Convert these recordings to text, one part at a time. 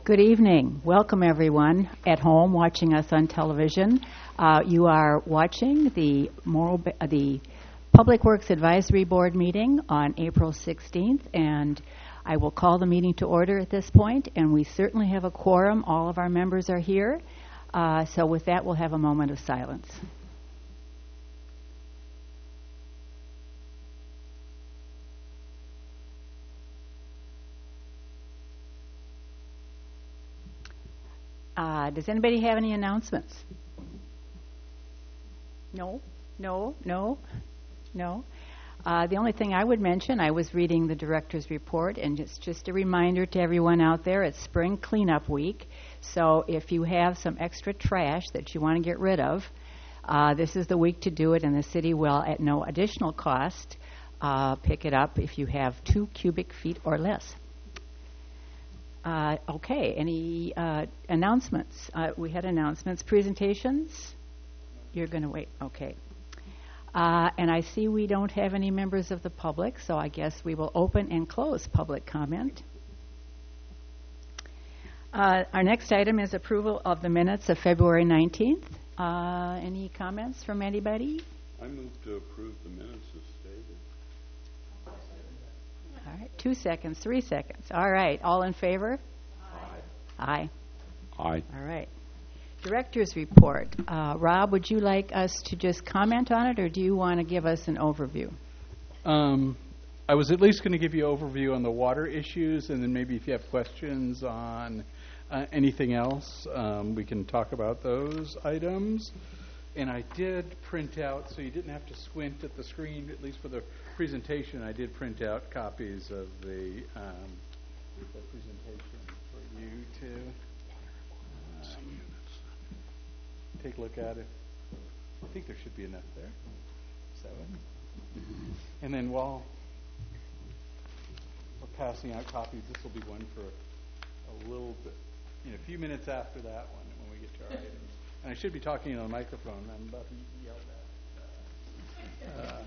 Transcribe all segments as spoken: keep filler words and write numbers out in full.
Good evening. Welcome, everyone at home watching us on television. Uh, you are watching the Morro Bay, uh, the Public Works Advisory Board meeting on April sixteenth, and I will call the meeting to order at this point, and we certainly have a quorum. All of our members are here. Uh, so with that, we'll have a moment of silence. Uh, does anybody have any announcements? No, no, no, no. Uh, the only thing I would mention, I was reading the director's report, and it's just a reminder to everyone out there, it's spring cleanup week. So if you have some extra trash that you want to get rid of, uh, this is the week to do it, and the city will, at no additional cost, uh, pick it up if you have two cubic feet or less. Uh, okay, any uh, announcements? Uh, we had announcements. Presentations? You're going to wait. Okay. Uh, and I see we don't have any members of the public, so I guess we will open and close public comment. Uh, our next item is approval of the minutes of February nineteenth. Uh, any comments from anybody? I move to approve the minutes as stated. All right, two seconds, three seconds. All right, all in favor? Aye. Aye. Aye. All right. Director's report. Uh, Rob, would you like us to just comment on it, or do you want to give us an overview? Um, I was at least going to give you an overview on the water issues, and then maybe if you have questions on uh, anything else, um, we can talk about those items. And I did print out, so you didn't have to squint at the screen, at least for the presentation. I did print out copies of the, um, the presentation for you to um, take a look at it. I think there should be enough there. Seven. And then while we're passing out copies, this will be one for a little bit, you know, a few minutes after that one when we get to our items. And I should be talking on the microphone. I'm about to yell at. Uh,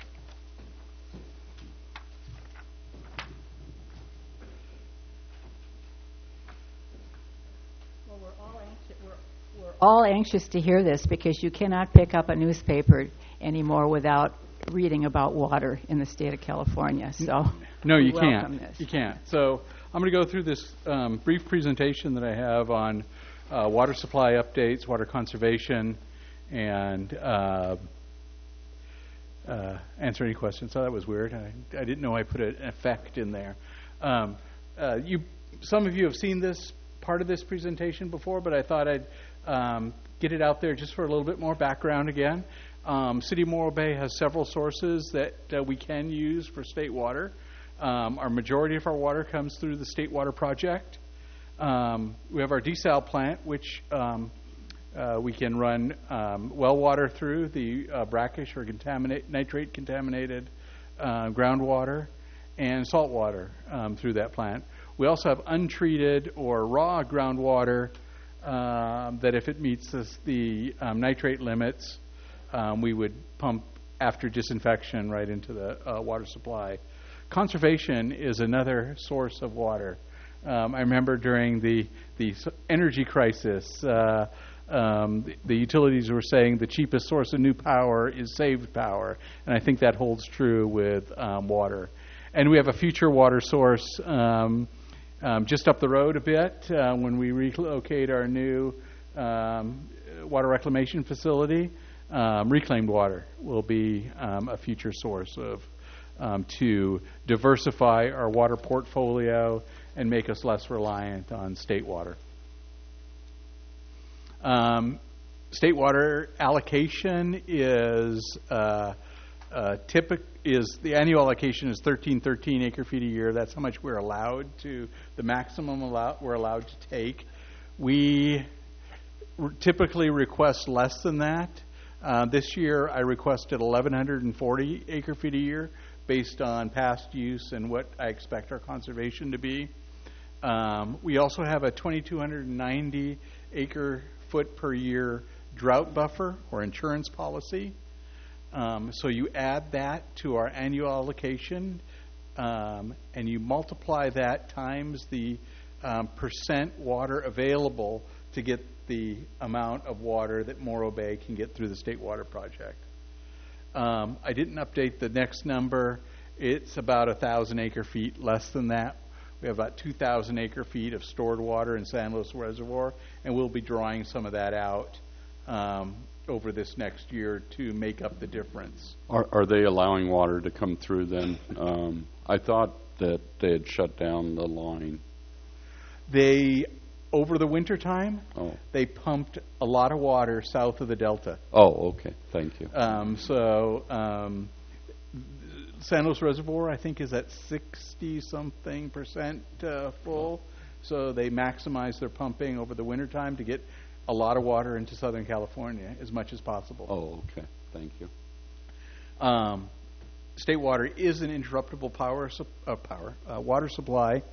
well, we're all anxious. We're, we're all anxious to hear this because you cannot pick up a newspaper anymore without reading about water in the state of California. So no, you can't. This. You can't. So I'm going to go through this um, brief presentation that I have on Uh, water supply updates, water conservation, and uh, uh, answer any questions. So that was weird. I, I didn't know I put an effect in there. Um, uh, you, some of you have seen this part of this presentation before, but I thought I'd um, get it out there just for a little bit more background again. Um, City of Morro Bay has several sources that uh, we can use for state water. Um, our majority of our water comes through the State Water Project. Um, we have our desal plant, which um, uh, we can run um, well water through, the uh, brackish or contaminate, nitrate contaminated uh, groundwater, and salt water um, through that plant. We also have untreated or raw groundwater um, that if it meets this, the um, nitrate limits, um, we would pump after disinfection right into the uh, water supply. Conservation is another source of water. Um, I remember during the, the energy crisis, uh, um, the, the utilities were saying the cheapest source of new power is saved power, and I think that holds true with um, water. And we have a future water source um, um, just up the road a bit uh, when we relocate our new um, water reclamation facility. Um, reclaimed water will be um, a future source of um, to diversify our water portfolio and make us less reliant on state water. Um, state water allocation is uh, uh, typic is the annual allocation is thirteen thirteen acre feet a year. That's how much we're allowed to, the maximum allow, we're allowed to take. We r- typically request less than that. Uh, this year I requested eleven forty acre feet a year based on past use and what I expect our conservation to be. Um, we also have a twenty-two ninety acre foot per year drought buffer or insurance policy. Um, so you add that to our annual allocation um, and you multiply that times the um, percent water available to get the amount of water that Morro Bay can get through the State Water Project. Um, I didn't update the next number. It's about one thousand acre feet less than that. We have about two thousand acre feet of stored water in San Luis Reservoir, and we'll be drawing some of that out um, over this next year to make up the difference. Are, are they allowing water to come through then? Um, I thought that they had shut down the line. They, over the winter time, Oh. they pumped a lot of water south of the Delta. Oh, okay. Thank you. Um, so um, San Luis Reservoir, I think, is at sixty-something percent uh, full. So they maximize their pumping over the wintertime to get a lot of water into Southern California as much as possible. Oh, okay. Thank you. Um, State Water is an interruptible power, su- uh, power uh, water supply,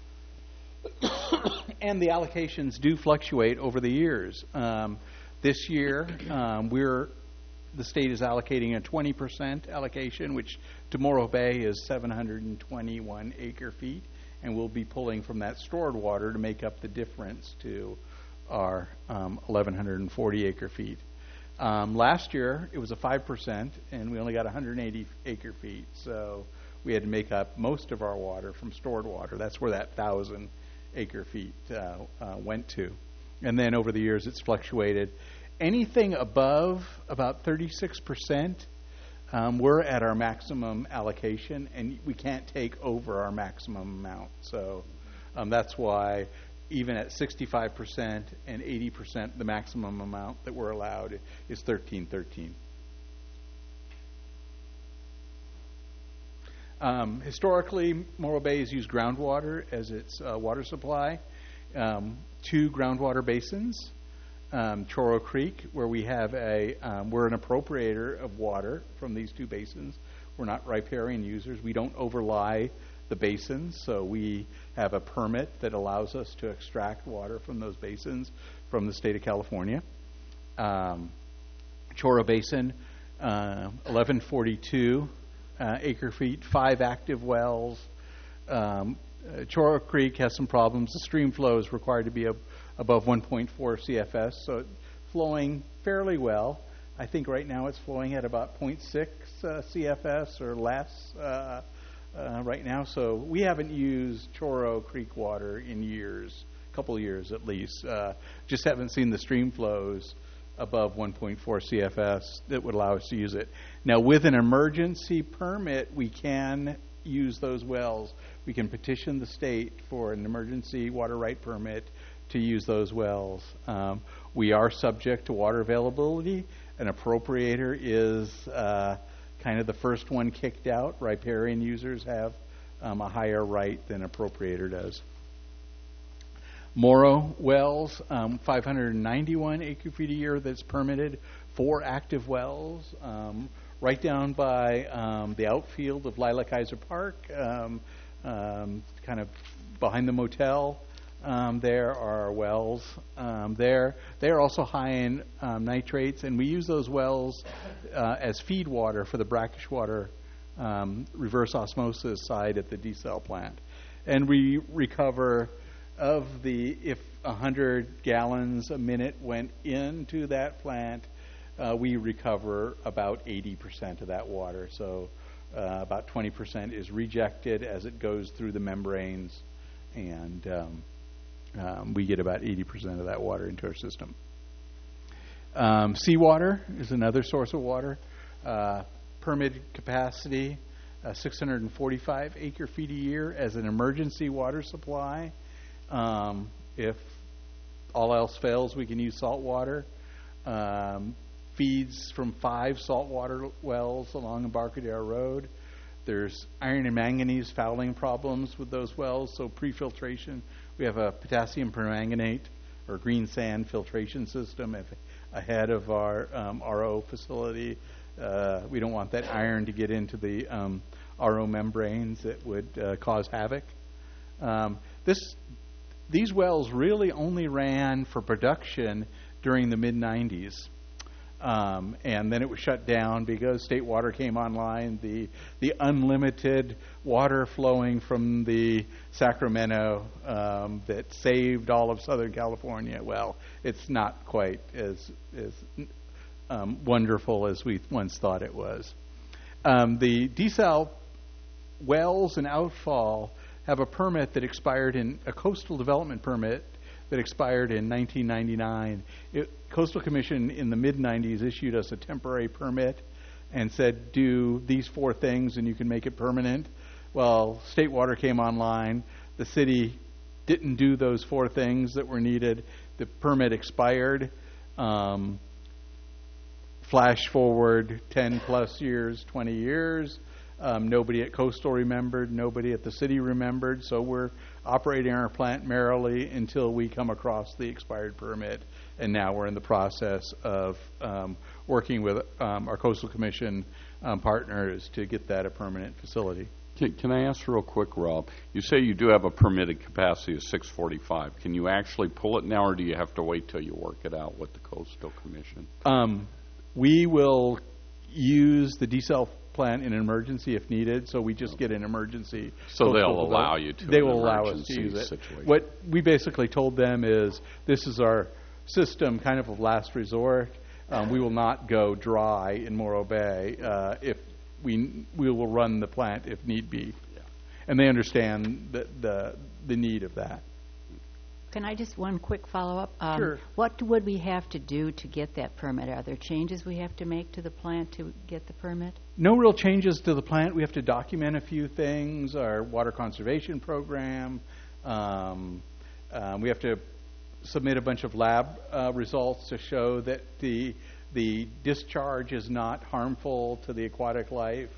and the allocations do fluctuate over the years. Um, this year, um, we're the state is allocating a twenty percent allocation, which to Morro Bay is seven hundred twenty-one acre feet, and we'll be pulling from that stored water to make up the difference to our um, eleven forty acre feet. Um, last year, it was a five percent, and we only got one hundred eighty acre feet, so we had to make up most of our water from stored water. That's where that one thousand acre feet uh, uh, went to. And then over the years, it's fluctuated. Anything above about thirty-six percent, um, we're at our maximum allocation, and we can't take over our maximum amount. So um, that's why even at sixty-five percent and eighty percent, the maximum amount that we're allowed is thirteen thirteen. Um, historically, Morro Bay has used groundwater as its uh, water supply. Um, two groundwater basins, um, Choro Creek, where we have a, um, we're an appropriator of water from these two basins. We're not riparian users. We don't overlie the basins, so we have a permit that allows us to extract water from those basins from the state of California. Um, Choro Basin, uh, eleven forty-two uh, acre feet, five active wells. Um, uh, Choro Creek has some problems. The stream flow is required to be ab- above one point four C F S, so it's flowing fairly well. I think right now it's flowing at about zero point six uh, C F S or less uh, uh, right now. So we haven't used Choro Creek water in years, a couple of years at least. Uh, just haven't seen the stream flows above one point four C F S that would allow us to use it. Now, with an emergency permit, we can use those wells. We can petition the state for an emergency water right permit to use those wells. Um, we are subject to water availability. An appropriator is uh, kind of the first one kicked out. Riparian users have um, a higher right than appropriator does. Morro wells, um, five hundred ninety-one acre feet a year that's permitted, four active wells, um, right down by um, the outfield of Lila Kaiser Park, um, um, kind of behind the motel. Um, there are wells um, there. They are also high in um, nitrates, and we use those wells uh, as feed water for the brackish water um, reverse osmosis side at the desal plant. And we recover of the, if one hundred gallons a minute went into that plant, uh, we recover about eighty percent of that water. So uh, about twenty percent is rejected as it goes through the membranes, and um, um, we get about eighty percent of that water into our system. Um, seawater is another source of water. Uh, permitted capacity, uh, six hundred forty-five acre feet a year as an emergency water supply. Um, if all else fails, we can use salt water. Um, feeds from five saltwater wells along Embarcadero Road. There's iron and manganese fouling problems with those wells, so pre-filtration. We have a potassium permanganate or green sand filtration system if, ahead of our um, R O facility. Uh, we don't want that iron to get into the um, R O membranes that would uh, cause havoc. Um, this These wells really only ran for production during the mid nineties. Um, and then it was shut down because state water came online. The the unlimited water flowing from the Sacramento um, that saved all of Southern California. Well, it's not quite as as um, wonderful as we once thought it was. Um, the desal wells and outfall have a permit that expired in a coastal development permit that expired in nineteen ninety-nine. It, Coastal Commission in the mid nineties issued us a temporary permit and said, do these four things and you can make it permanent. Well, state water came online. The city didn't do those four things that were needed. The permit expired. Um, flash forward ten plus years, twenty years. Um, nobody at Coastal remembered. Nobody at the city remembered. So we're operating our plant merrily until we come across the expired permit. And now we're in the process of um, working with um, our Coastal Commission um, partners to get that a permanent facility. Can, can I ask real quick, Rob? You say you do have a permitted capacity of six forty-five. Can you actually pull it now, or do you have to wait till you work it out with the Coastal Commission? Um, we will use the desal plant in an emergency if needed, so we just get an emergency. So they'll allow you to. They will allow us to use it. Situation. What we basically told them is this is our system, kind of of last resort. Um, we will not go dry in Morro Bay uh, if we we will run the plant if need be, yeah. And they understand the, the the need of that. Can I just one quick follow-up? Um, Sure. What would we have to do to get that permit? Are there changes we have to make to the plant to get the permit? No real changes to the plant. We have to document a few things, our water conservation program. Um, um, we have to submit a bunch of lab uh, results to show that the the discharge is not harmful to the aquatic life.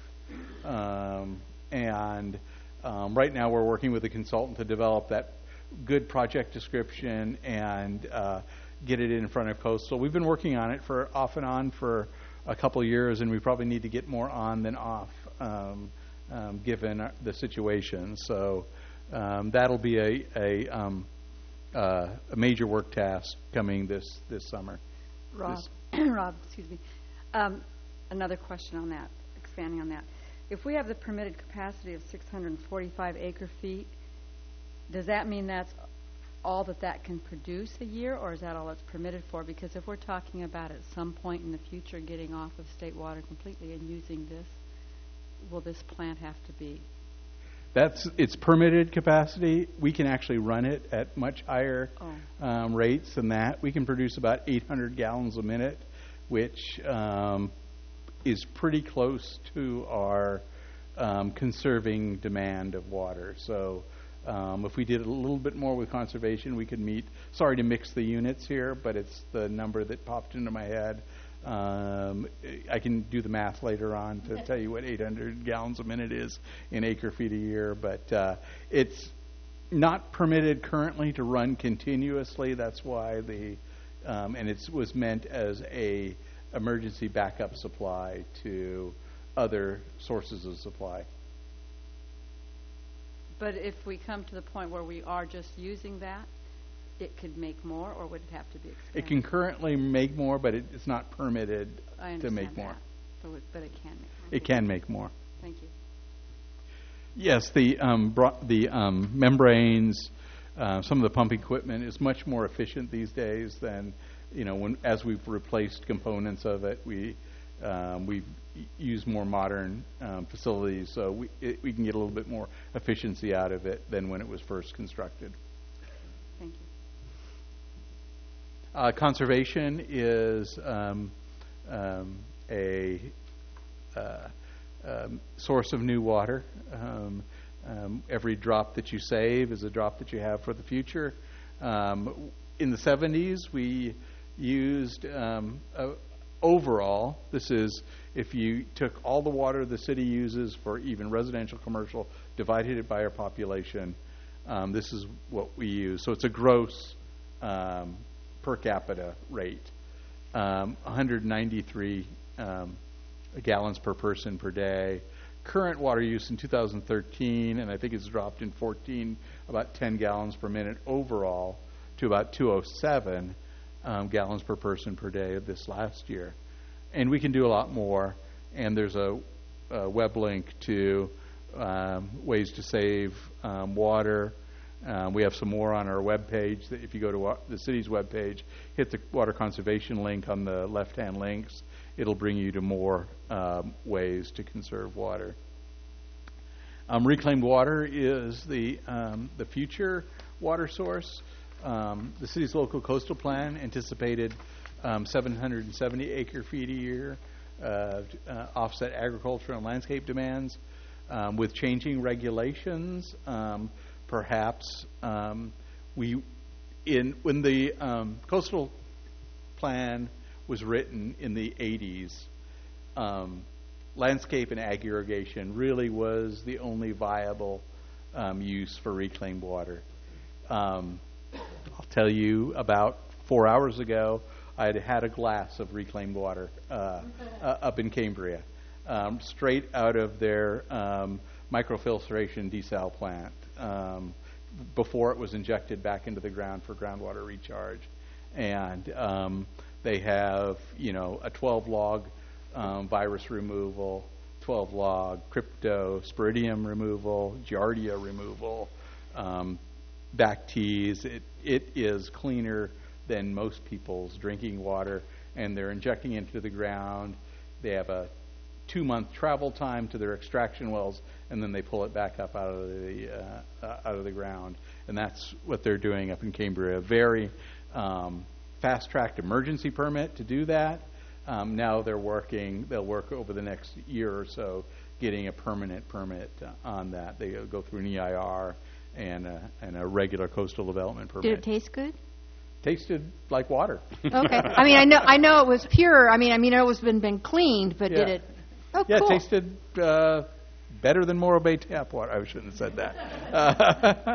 Um, and um, right now we're working with a consultant to develop that good project description and uh, get it in front of Coastal. We've been working on it for off and on for a couple of years, and we probably need to get more on than off, um, um, given our, the situation. So um, that'll be a a, um, uh, a major work task coming this this summer. Rob, This- Rob, excuse me. Um, another question on that, expanding on that. If we have the permitted capacity of six hundred forty-five acre feet, does that mean that's all that that can produce a year, or is that all it's permitted for? Because if we're talking about at some point in the future getting off of state water completely and using this, will this plant have to be? That's its permitted capacity. We can actually run it at much higher Oh. um, rates than that. We can produce about eight hundred gallons a minute, which um, is pretty close to our um, conserving demand of water. So um, if we did a little bit more with conservation, we could meet. Sorry to mix the units here, but it's the number that popped into my head. Um, I can do the math later on to tell you what eight hundred gallons a minute is in acre feet a year, but uh, it's not permitted currently to run continuously. That's why the um, and it was meant as a emergency backup supply to other sources of supply. But if we come to the point where we are just using that, it could make more, or would it have to be expanded? It can currently make more, but it, it's not permitted I to understand make more. that. So it, but it can make more. It can make more. Thank you. Yes, the um, bro- the um, membranes, uh, some of the pump equipment is much more efficient these days than, you know, when as we've replaced components of it, we um, we've used more modern um, facilities, so we it, we can get a little bit more efficiency out of it than when it was first constructed. Thank you. Uh, conservation is um, um, a uh, um, source of new water. Um, um, every drop that you save is a drop that you have for the future. Um, in the seventies, we used um, uh, overall, this is if you took all the water the city uses for even residential, commercial, divided it by our population, um, this is what we use. So it's a gross um, per capita rate, um, one hundred ninety-three um, gallons per person per day. Current water use in two thousand thirteen, and I think it's dropped in fourteen, about ten gallons per minute overall to about two oh seven um, gallons per person per day of this last year. and we can do a lot more. And there's a, a web link to um, ways to save um, water. Um, we have some more on our web page. That if you go to wa- the city's web page, hit the water conservation link on the left-hand links, it'll bring you to more um, ways to conserve water. Um, reclaimed water is the um, the future water source. Um, the city's local coastal plan anticipated um, seven hundred seventy acre feet a year uh, uh, offset agriculture and landscape demands. Um, with changing regulations, um, perhaps um, we in when the um, coastal plan was written in the eighties. Um, landscape and ag irrigation really was the only viable um, use for reclaimed water. Um, I'll tell you, about four hours ago, I had had a glass of reclaimed water uh, uh, up in Cambria, um, straight out of their um, microfiltration desal plant um, before it was injected back into the ground for groundwater recharge. And um, they have, you know, a twelve log Um, virus removal, twelve log, cryptosporidium removal, giardia removal, um, Bactease. It, it is cleaner than most people's drinking water, and they're injecting into the ground. They have a two-month travel time to their extraction wells, and then they pull it back up out of the uh, uh, out of the ground. And that's what they're doing up in Cambria. A very um, fast-tracked emergency permit to do that. Um, now they're working, they'll work over the next year or so getting a permanent permit uh, on that. They go through an E I R and a, and a regular coastal development permit. Did it taste good? Tasted like water. Okay. I mean, I know I know it was pure. I mean, I mean, it was been been cleaned, but Yeah. did it? Oh, Yeah, cool. it tasted uh, better than Morro Bay tap water. I shouldn't have said that. Uh,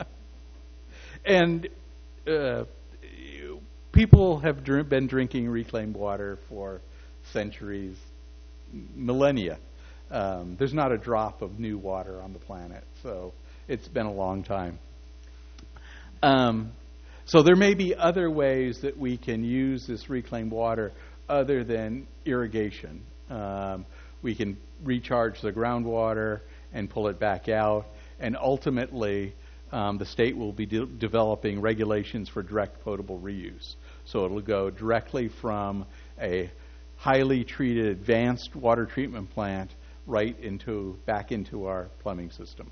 and uh, people have dr- been drinking reclaimed water for centuries, millennia. Um, there's not a drop of new water on the planet, so it's been a long time. Um, so there may be other ways that we can use this reclaimed water other than irrigation. Um, we can recharge the groundwater and pull it back out, and ultimately um, the state will be de- developing regulations for direct potable reuse. So it'll go directly from a highly treated advanced water treatment plant right into back into our plumbing system.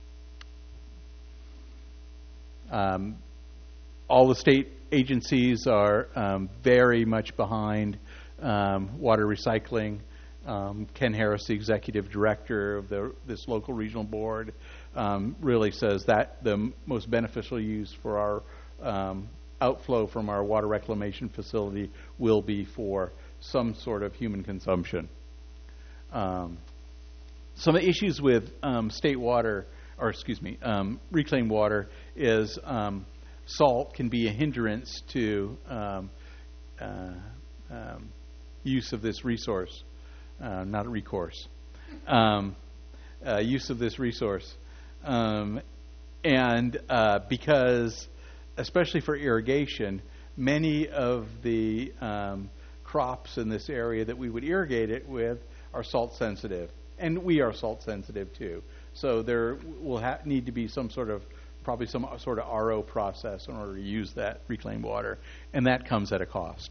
Um, all the state agencies are um, very much behind um, water recycling. Um, Ken Harris, the executive director of the, this local regional board, um, really says that the m- most beneficial use for our um, outflow from our water reclamation facility will be for some sort of human consumption. Um, some issues with um, state water, or excuse me, um, reclaimed water is um, salt can be a hindrance to um, uh, um, use of this resource, uh, not a recourse, um, uh, use of this resource. Um, and uh, because, especially for irrigation, many of the um, crops in this area that we would irrigate it with are salt sensitive. And we are salt sensitive too. So there will ha- need to be some sort of, probably some sort of R O process in order to use that reclaimed water. And that comes at a cost.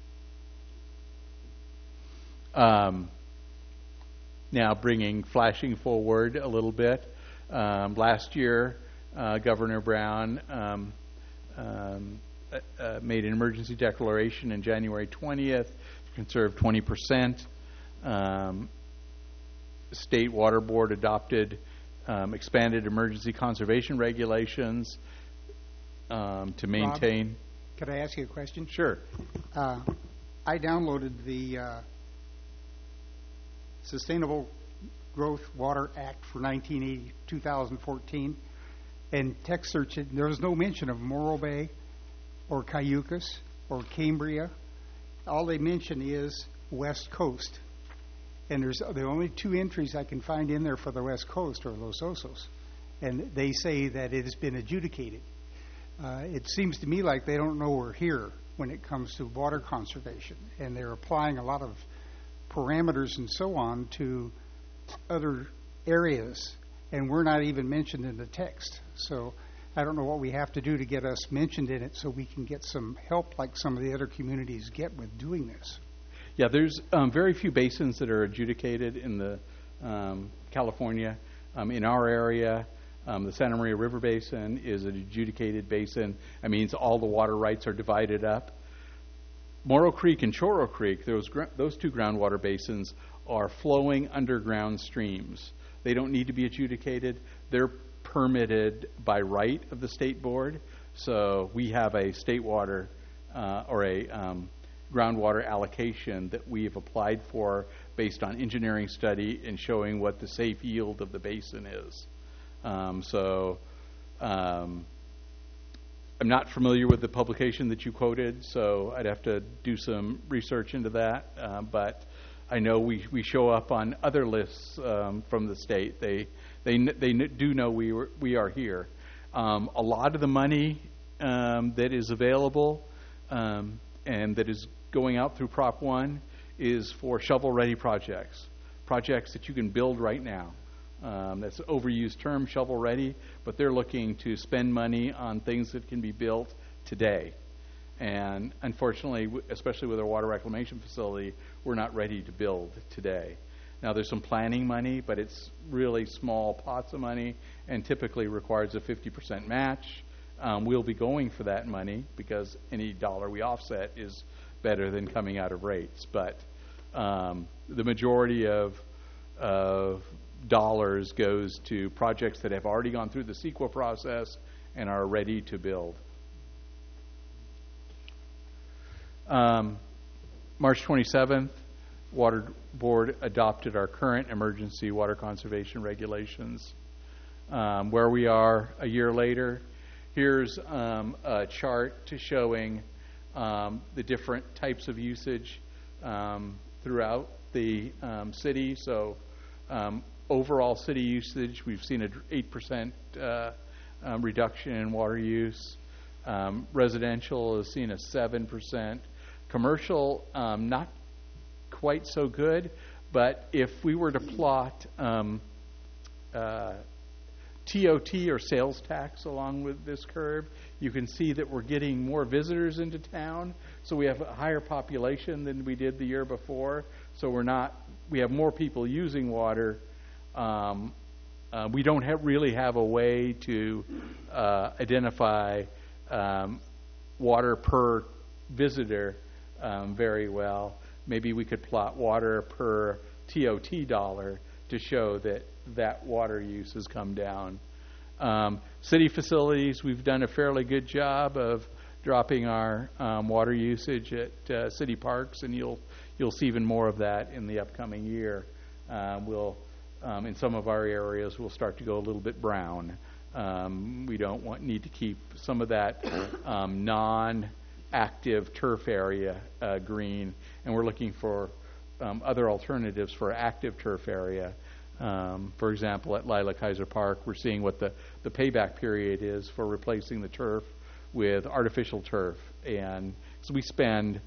Um, now bringing, flashing forward a little bit. Um, last year, uh, Governor Brown um, um, uh, uh, made an emergency declaration on January twentieth to conserve twenty percent. Um, State Water Board adopted um, expanded emergency conservation regulations um, to maintain. Rob, could I ask you a question? Sure. Uh, I downloaded the uh, Sustainable Growth Water Act for nineteen eighty, two thousand fourteen, and text searched it. There was no mention of Morro Bay or Cayucas or Cambria. All they mention is West Coast. And there's the only two entries I can find in there for the West Coast are Los Osos. And they say that it has been adjudicated. Uh, it seems to me like they don't know we're here when it comes to water conservation. And they're applying a lot of parameters and so on to other areas, and we're not even mentioned in the text. So I don't know what we have to do to get us mentioned in it so we can get some help like some of the other communities get with doing this. Yeah, there's um, very few basins that are adjudicated in the um, California. Um, in our area, um, the Santa Maria River Basin is an adjudicated basin. That means all the water rights are divided up. Morrow Creek and Choro Creek, those gr- those two groundwater basins are flowing underground streams. They don't need to be adjudicated. They're permitted by right of the state board. So we have a state water uh, or a um, groundwater allocation that we have applied for based on engineering study and showing what the safe yield of the basin is. Um, so um, I'm not familiar with the publication that you quoted, so I'd have to do some research into that. Uh, but I know we, we show up on other lists um, from the state. They they they do know we were, we are here. Um, a lot of the money um, that is available um, and that is going out through Prop one is for shovel-ready projects, projects that you can build right now. Um, that's an overused term, shovel-ready, but they're looking to spend money on things that can be built today. And unfortunately, especially with our water reclamation facility, we're not ready to build today. Now, there's some planning money, but it's really small pots of money and typically requires a fifty percent match. Um, we'll be going for that money because any dollar we offset is better than coming out of rates. But um, the majority of, of dollars goes to projects that have already gone through the CEQA process and are ready to build. Um, March twenty-seventh, Water Board adopted our current emergency water conservation regulations. Um, where we are a year later, here's um, a chart to showing um, the different types of usage um, throughout the um, city. So um, overall city usage, we've seen an eight percent uh, um, reduction in water use. Um, residential has seen a seven percent. Commercial, um, not quite so good, but if we were to plot um, uh, T O T or sales tax along with this curve, you can see that we're getting more visitors into town. So we have a higher population than we did the year before. So we're not, we have more people using water. Um, uh, we don't have, really have a way to uh, identify um, water per visitor um, very well. Maybe we could plot water per T O T dollar to show that that water use has come down. Um, city facilities, we've done a fairly good job of dropping our um, water usage at uh, city parks, and you'll you'll see even more of that in the upcoming year. Uh, we'll um, in some of our areas we'll start to go a little bit brown. Um, we don't want need to keep some of that um, non-active turf area uh, green, and we're looking for um, other alternatives for active turf area. Um, for example, at Lila Kaiser Park, we're seeing what the, the payback period is for replacing the turf with artificial turf. And so we spend,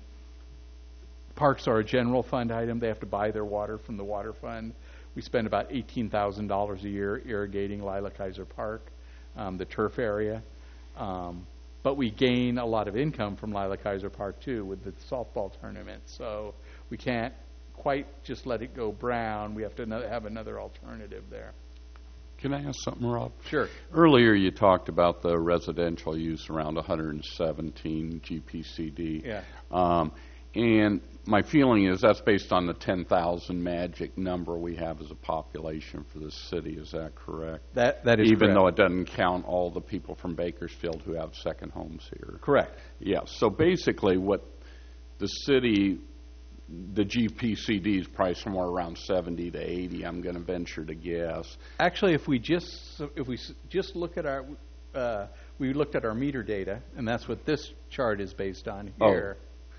parks are a general fund item. They have to buy their water from the water fund. We spend about eighteen thousand dollars a year irrigating Lila Kaiser Park, um, the turf area. Um, but we gain a lot of income from Lila Kaiser Park, too, with the softball tournament. So we can't quite just let it go brown. We have to no- have another alternative there. Can I ask something, Rob? Sure. Earlier you talked about the residential use around one hundred seventeen G P C D. Yeah. Um, and my feeling is that's based on the ten thousand magic number we have as a population for the city. Is that correct? That that is Even correct. though it doesn't count all the people from Bakersfield who have second homes here. Correct. Yeah. So basically what the city, the G P C D is probably somewhere around seventy to eighty, I'm going to venture to guess. Actually, if we just if we s- just look at our, uh, we looked at our meter data, and that's what this chart is based on here.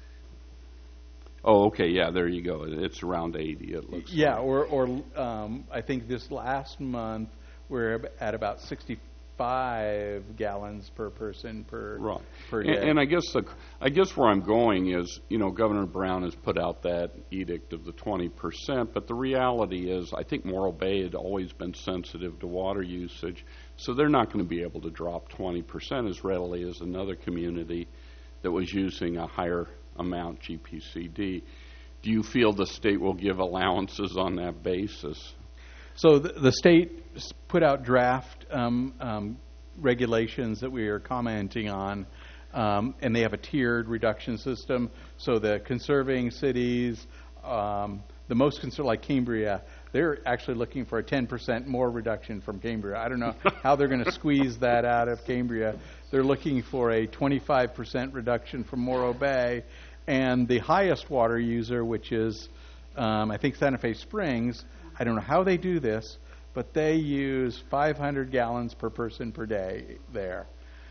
Oh, okay, yeah, there you go. It's around eighty, it looks Yeah, like. or or um, I think this last month we're ab- at about sixty five gallons per person per Right. per And, day. and I guess the, I guess where I'm going is, you know, Governor Brown has put out that edict of the twenty percent, but the reality is, I think Morro Bay had always been sensitive to water usage, so they're not going to be able to drop twenty percent as readily as another community that was using a higher amount G P C D. Do you feel the state will give allowances on that basis? So the, the state s- put out draft um, um, regulations that we are commenting on, um, and they have a tiered reduction system. So the conserving cities, um, the most conservative, like Cambria, they're actually looking for a ten percent more reduction from Cambria. I don't know how they're going to squeeze that out of Cambria. They're looking for a twenty-five percent reduction from Morro Bay, and the highest water user, which is, um, I think, Santa Fe Springs. I don't know how they do this, but they use five hundred gallons per person per day there.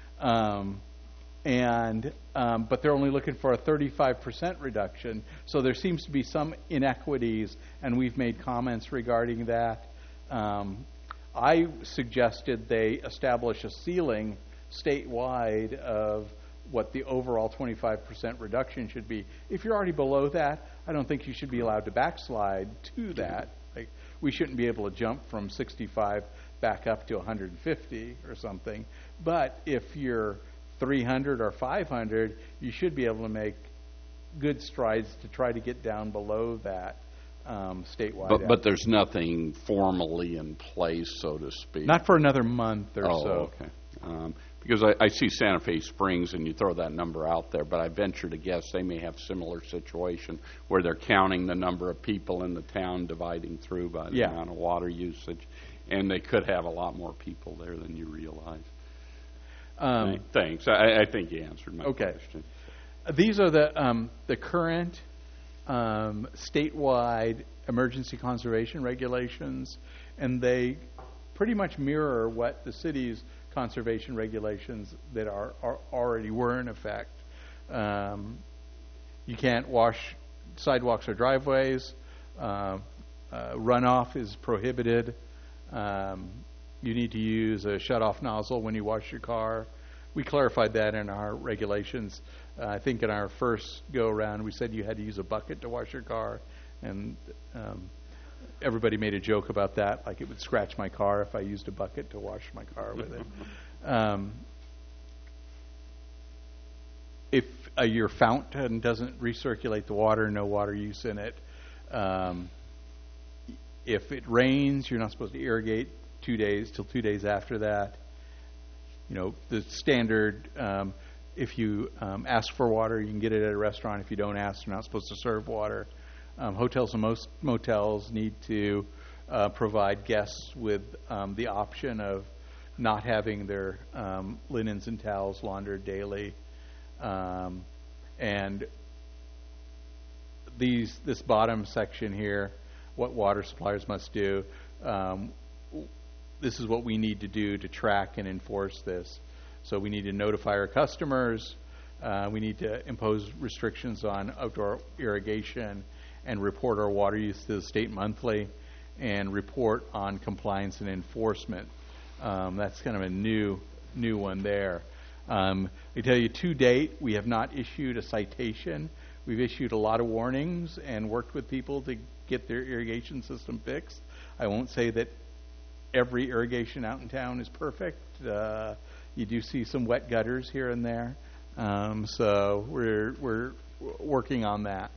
Um, and um, but they're only looking for a thirty-five percent reduction. So there seems to be some inequities, and we've made comments regarding that. Um, I suggested they establish a ceiling statewide of what the overall twenty-five percent reduction should be. If you're already below that, I don't think you should be allowed to backslide to that. Like, we shouldn't be able to jump from sixty-five back up to one hundred fifty or something. But if you're three hundred or five hundred, you should be able to make good strides to try to get down below that um, statewide. But, but there's nothing formally in place, so to speak. Not for another month or oh, so. okay. Um, because I, I see Santa Fe Springs, and you throw that number out there, but I venture to guess they may have similar situation where they're counting the number of people in the town, dividing through by the Yeah. amount of water usage, and they could have a lot more people there than you realize. Um, Th- Thanks. I, I think you answered my Okay. question. These are the um, the current um, statewide emergency conservation regulations, and they pretty much mirror what the city's conservation regulations that are, are already were in effect. Um, you can't wash sidewalks or driveways. Uh, uh, runoff is prohibited. Um, you need to use a shut-off nozzle when you wash your car. We clarified that in our regulations. Uh, I think in our first go-around, we said you had to use a bucket to wash your car, and um, everybody made a joke about that, like it would scratch my car if I used a bucket to wash my car with it. Um, if uh, your fountain doesn't recirculate the water, no water use in it. Um, if it rains, you're not supposed to irrigate two days till two days after that. You know, the standard, um, if you um, ask for water, you can get it at a restaurant. If you don't ask, you're not supposed to serve water. Um, hotels and most motels need to uh, provide guests with um, the option of not having their um, linens and towels laundered daily. Um, and these this bottom section here, what water suppliers must do, um, this is what we need to do to track and enforce this. So we need to notify our customers. Uh, we need to impose restrictions on outdoor irrigation and report our water use to the state monthly, and report on compliance and enforcement. Um, that's kind of a new new one there. Um, I tell you, to date, we have not issued a citation. We've issued a lot of warnings and worked with people to get their irrigation system fixed. I won't say that every irrigation out in town is perfect. Uh, you do see some wet gutters here and there. Um, so we're we're working on that.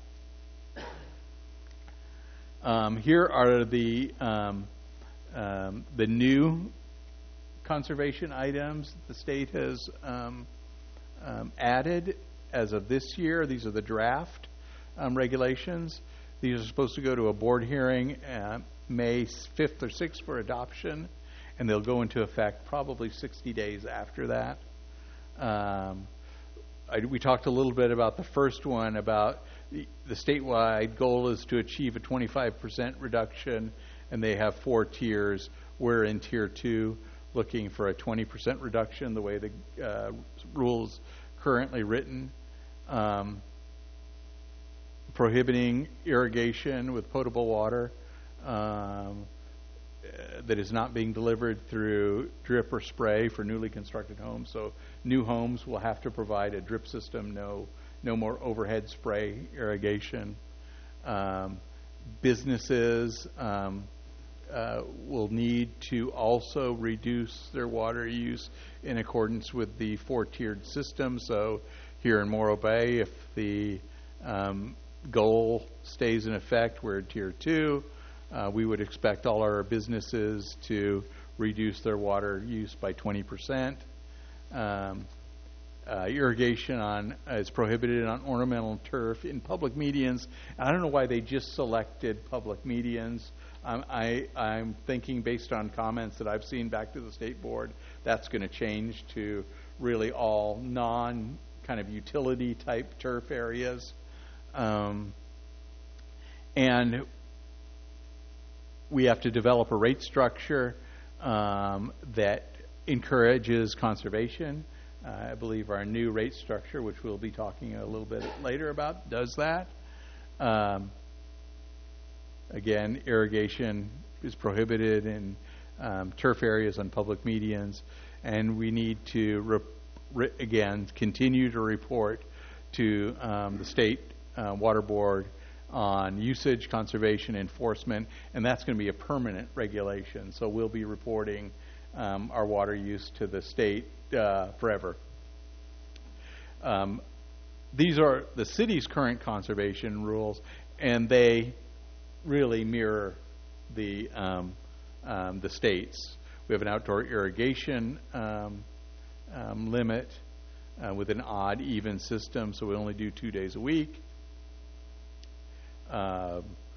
Um, here are the um, um, the new conservation items the state has um, um, added as of this year. These are the draft um, regulations. These are supposed to go to a board hearing uh, May fifth or sixth for adoption, and they'll go into effect probably sixty days after that. Um, I, we talked a little bit about the first one, about the, the statewide goal is to achieve a twenty-five percent reduction, and they have four tiers. We're in tier two, looking for a twenty percent reduction, the way the uh, rules currently written. Um, prohibiting irrigation with potable water. Um, uh, that is not being delivered through drip or spray for newly constructed homes. So new homes will have to provide a drip system, no no more overhead spray irrigation. Um, businesses um, uh, will need to also reduce their water use in accordance with the four-tiered system. So here in Morro Bay, if the um, goal stays in effect, we're at tier two, uh, we would expect all our businesses to reduce their water use by twenty percent. Um, uh, irrigation on uh, is prohibited on ornamental turf in public medians. I don't know why they just selected public medians. Um, I, I'm thinking, based on comments that I've seen back to the state board, that's going to change to really all non kind of utility type turf areas. Um, and we have to develop a rate structure um, that encourages conservation. Uh, I believe our new rate structure, which we'll be talking a little bit later about, does that. Um, again, irrigation is prohibited in um, turf areas on public medians, and we need to, re- re- again, continue to report to um, the state uh, water board on usage, conservation, enforcement, and that's going to be a permanent regulation. So we'll be reporting um, our water use to the state uh, forever. Um, these are the city's current conservation rules, and they really mirror the um, um, the state's. We have an outdoor irrigation um, um, limit uh, with an odd, even system, so we only do two days a week. Uh,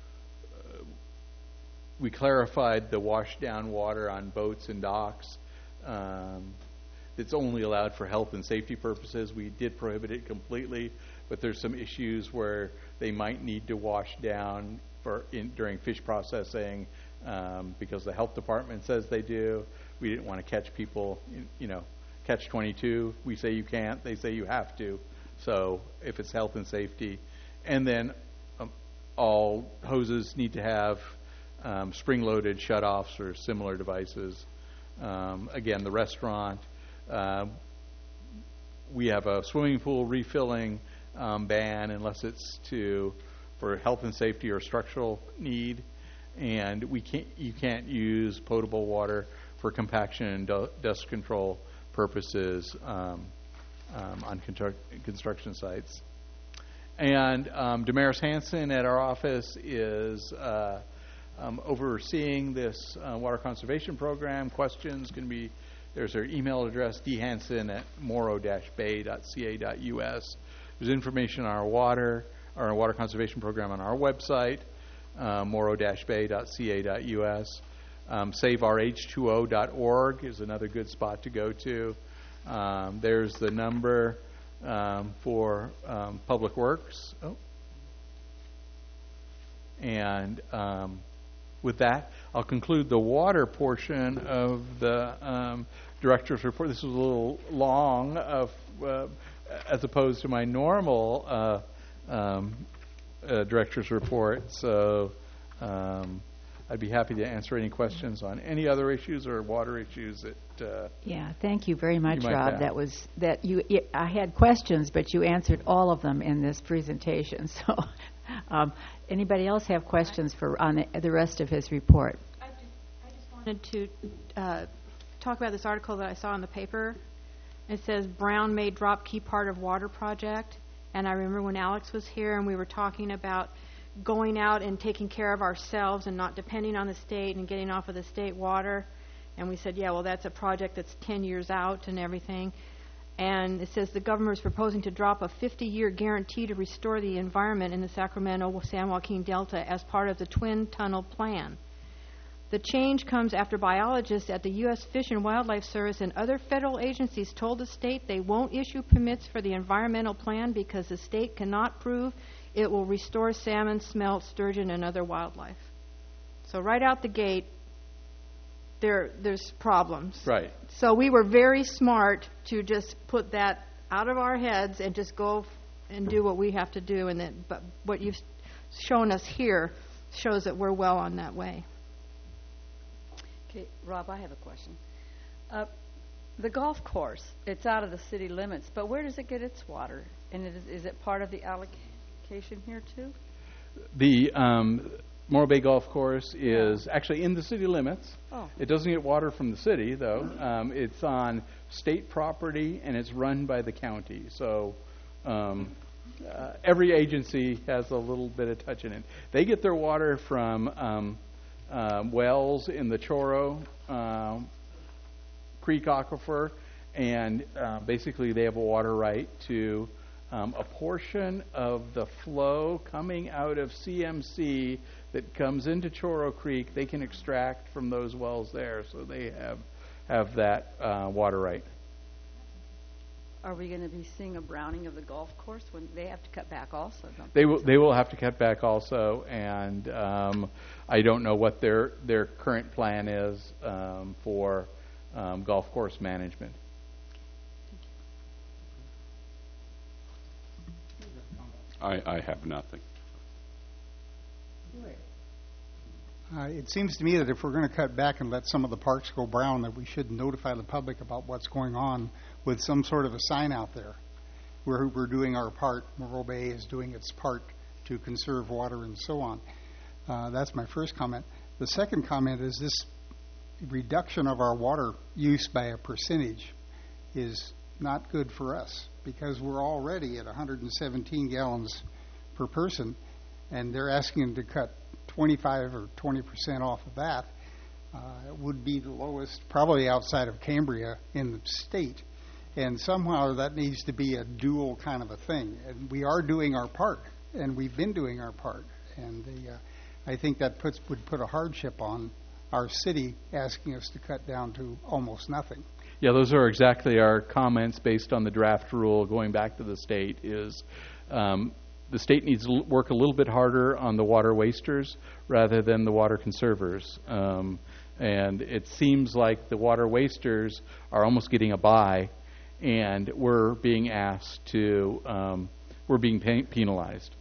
we clarified the wash down water on boats and docks. Um, it's only allowed for health and safety purposes. We did prohibit it completely, but there's some issues where they might need to wash down for in, during fish processing um, because the health department says they do. We didn't want to catch people, in, you know, catch twenty-two. We say you can't. They say you have to. So if it's health and safety, and then um, all hoses need to have um, spring-loaded shutoffs or similar devices. Um, again, the restaurant, uh, we have a swimming pool refilling um, ban unless it's to for health and safety or structural need, and we can't. You can't use potable water for compaction and du- dust control purposes um, um, on construct- construction sites. And um, Damaris Hansen at our office is uh, um, overseeing this uh, water conservation program. Questions can be, there's her email address, d hansen at morro dash bay dot c a dot u s. There's information on our water, our water conservation program on our website, uh, morro dash bay dot c a dot u s. Um, save our h two o dot org is another good spot to go to. Um, there's the number Um, for um, Public Works. Oh. And um, with that, I'll conclude the water portion of the um, director's report. This was a little long, of, uh, as opposed to my normal uh, um, uh, director's report. So um, I'd be happy to answer any questions on any other issues or water issues that. Uh, yeah, thank you very much, you Rob. have. That was that you. It, I had questions, but you answered all of them in this presentation. So, um, anybody else have questions for on the, the rest of his report? I just, I just wanted to uh, talk about this article that I saw in the paper. It says Brown may drop key part of water project, and I remember when Alex was here and we were talking about going out and taking care of ourselves and not depending on the state and getting off of the state water. And we said, yeah, well, that's a project that's ten years out and everything. And it says the government is proposing to drop a fifty-year guarantee to restore the environment in the Sacramento-San Joaquin Delta as part of the Twin Tunnel Plan. The change comes after biologists at the U S Fish and Wildlife Service and other federal agencies told the state they won't issue permits for the environmental plan because the state cannot prove it will restore salmon, smelt, sturgeon, and other wildlife. So right out the gate, there there's problems. Right. So we were very smart to just put that out of our heads and just go f- and do what we have to do. And then, but what you've shown us here shows that we're well on that way. Okay, Rob, I have a question. Uh, the golf course, it's out of the city limits, but where does it get its water? And it is, is it part of the allocation here too? The um, Morro Bay Golf Course is actually in the city limits. Oh. It doesn't get water from the city, though. Um, it's on state property, and it's run by the county. So um, uh, every agency has a little bit of touch in it. They get their water from um, uh, wells in the Choro um, Creek Aquifer, and uh, basically they have a water right to um, a portion of the flow coming out of C M C that comes into Choro Creek. They can extract from those wells there, so they have have that uh, water right. Are we going to be seeing a browning of the golf course when they have to cut back also? Don't They will. They will have to cut back also, and um, I don't know what their their current plan is um, for um, golf course management. I, I have nothing. Uh, it seems to me that if we're going to cut back and let some of the parks go brown, that we should notify the public about what's going on with some sort of a sign out there. We're, we're doing our part. Morro Bay is doing its part to conserve water and so on. Uh, that's my first comment. The second comment is this reduction of our water use by a percentage is not good for us, because we're already at one hundred seventeen gallons per person, and they're asking to cut twenty-five or twenty percent off of that. Uh, it would be the lowest, probably outside of Cambria, in the state. And somehow that needs to be a dual kind of a thing. And we are doing our part, and we've been doing our part. And the, uh, I think that puts would put a hardship on our city, asking us to cut down to almost nothing. Yeah, those are exactly our comments based on the draft rule going back to the state. Is um, the state needs to work a little bit harder on the water wasters rather than the water conservers. Um, and it seems like the water wasters are almost getting a bye, and we're being asked to, um, we're being pe- penalized.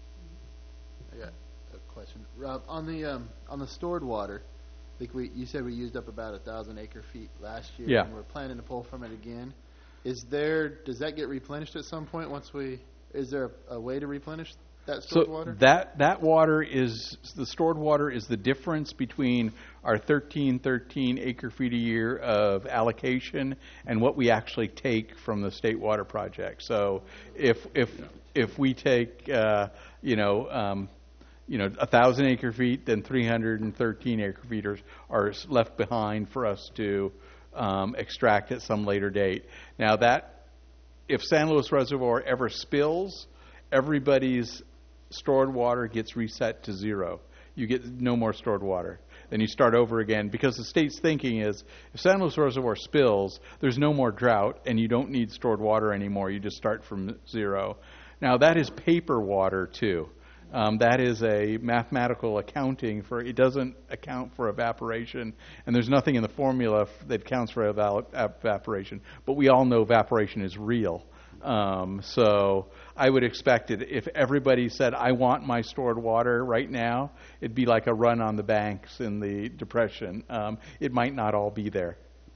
I got a question. Rob, on the um, on the stored water, I think we you said we used up about a thousand acre feet last year, Yeah. and we're planning to pull from it again. Is there does that get replenished at some point once we? Is there a, a way to replenish that stored So water? that that water is the stored water is the difference between our thirteen thirteen acre feet a year of allocation and what we actually take from the state water project. So if if if we take uh, you know um, you know a thousand acre feet, then three hundred thirteen acre feet are, are left behind for us to um, extract at some later date. Now that. If San Luis Reservoir ever spills, everybody's stored water gets reset to zero. You get no more stored water. Then you start over again, because the state's thinking is if San Luis Reservoir spills, there's no more drought and you don't need stored water anymore. You just start from zero. Now that is paper water too. Um, that is a mathematical accounting for, it doesn't account for evaporation, and there's nothing in the formula f- that counts for eval- evaporation. But we all know evaporation is real. Um, so I would expect it if everybody said, I want my stored water right now, it'd be like a run on the banks in the Depression. Um, it might not all be there.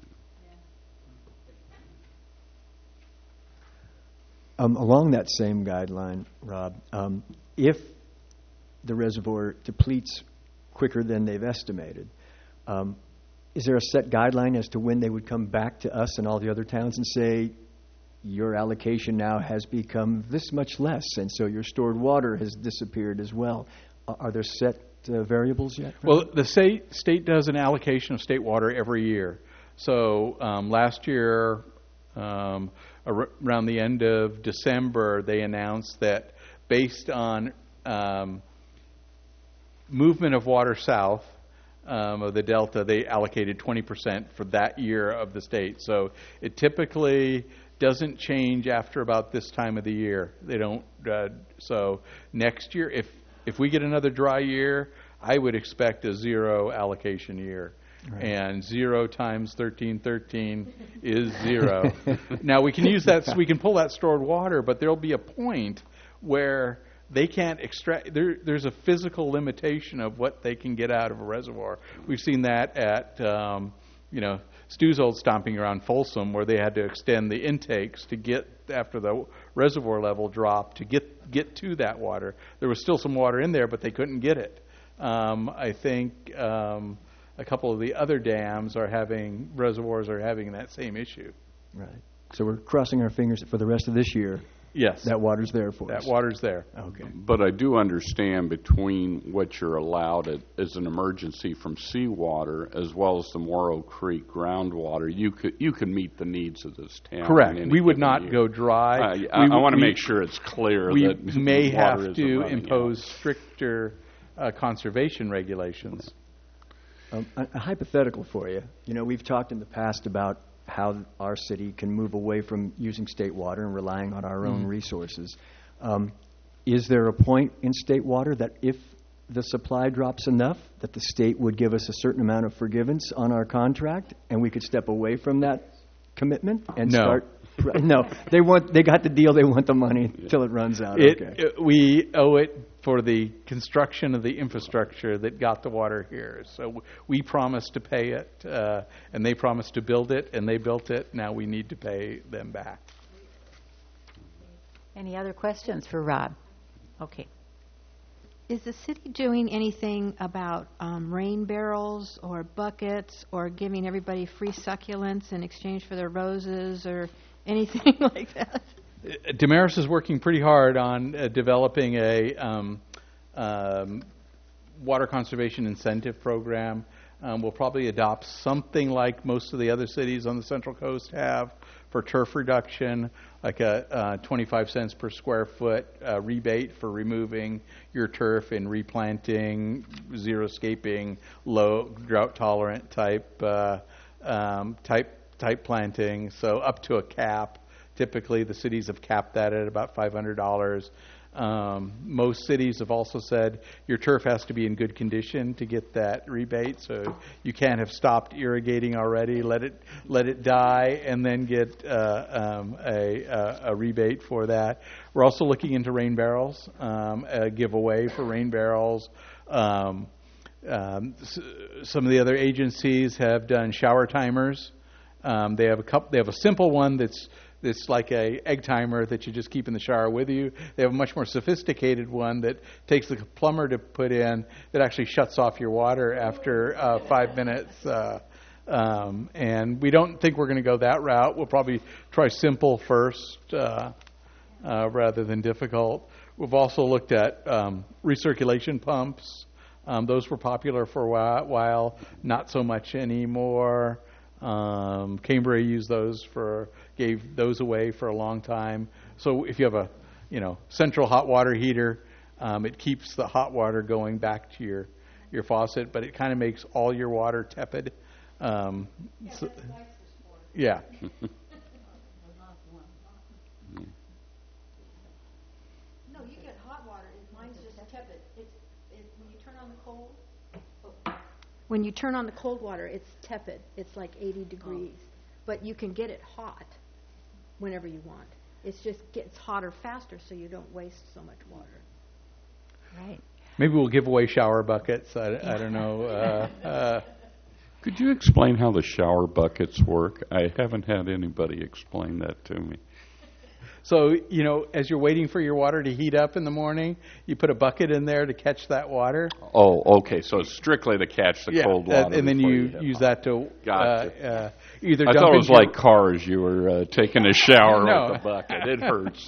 Um, along that same guideline, Rob, um, if the reservoir depletes quicker than they've estimated, um, is there a set guideline as to when they would come back to us and all the other towns and say, your allocation now has become this much less, and so your stored water has disappeared as well? Uh, are there set uh, variables yet? Well, the state state does an allocation of state water every year. So um, last year, um, ar- around the end of December, they announced that based on um, movement of water south um, of the delta, they allocated twenty percent for that year of the state. So it typically doesn't change after about this time of the year. They don't. Uh, so next year, if if we get another dry year, I would expect a zero allocation year. Right. And zero times thirteen thirteen is zero. Now we can use that. So we can pull that stored water, but there'll be a point where they can't extract. There, there's a physical limitation of what they can get out of a reservoir. We've seen that at, um, you know, Stu's old stomping around Folsom, where they had to extend the intakes to get after the reservoir level dropped to get get to that water. There was still some water in there, but they couldn't get it. Um, I think um, a couple of the other dams are having reservoirs are having that same issue. Right. So we're crossing our fingers for the rest of this year. Yes. That water's there for That us. water's there. Okay. But I do understand between what you're allowed at, as an emergency from seawater as well as the Morrow Creek groundwater, you could you can meet the needs of this town. Correct. in any We would given not year. go dry. Uh, We I, I would- want to we- make sure it's clear We that may water have isn't to running impose out. stricter uh, conservation regulations. Um, a, a hypothetical for you. You know, we've talked in the past about how our city can move away from using state water and relying on our own resources. Um, is there a point in state water that if the supply drops enough that the state would give us a certain amount of forgiveness on our contract and we could step away from that commitment and No. start? No, they want. They got the deal. They want the money till it runs out. It, okay. it- we owe it for the construction of the infrastructure that got the water here. So w- we promised to pay it, uh, and they promised to build it, and they built it. Now we need to pay them back. Any other questions for Rob? Okay. Is the city doing anything about um, rain barrels or buckets or giving everybody free succulents in exchange for their roses or anything like that? Uh, Damaris is working pretty hard on uh, developing a um, um, water conservation incentive program. Um, we'll probably adopt something like most of the other cities on the Central Coast have for turf reduction, like a uh, twenty-five cents per square foot uh, rebate for removing your turf and replanting, xeriscaping, low drought tolerant type uh, um, type type planting. So up to a cap. Typically, the cities have capped that at about five hundred dollars. Um, most cities have also said your turf has to be in good condition to get that rebate. So you can't have stopped irrigating already, let it let it die, and then get uh, um, a, a, a rebate for that. We're also looking into rain barrels, um, a giveaway for rain barrels. Um, um, s- some of the other agencies have done shower timers. Um, they have a couple. They have a simple one that's It's like a egg timer that you just keep in the shower with you. They have a much more sophisticated one that takes the plumber to put in that actually shuts off your water after uh, five minutes. Uh, um, and we don't think we're going to go that route. We'll probably try simple first uh, uh, rather than difficult. We've also looked at um, recirculation pumps. Um, those were popular for a while, while, not so much anymore. Um, Cambria used those for, gave those away for a long time. So if you have a, you know, central hot water heater, um, it keeps the hot water going back to your, your faucet, but it kind of makes all your water tepid. Um, yeah. So, yeah. No, you get hot water. Mine's just tepid. It's, it, when you turn on the cold. When you turn on the cold water, it's tepid. It's like eighty degrees. But you can get it hot whenever you want. It just gets hotter faster so you don't waste so much water. Right. Maybe we'll give away shower buckets. I, I don't know. Uh, uh, Could you explain how the shower buckets work? I haven't had anybody explain that to me. So, you know, as you're waiting for your water to heat up in the morning, you put a bucket in there to catch that water. Oh, okay. So it's strictly to catch the Yeah, cold that- water. and then before you hit use hot. that to Gotcha. uh, uh, either I dump thought it was into your- like cars. You were uh, taking a shower No. with the bucket. It hurts.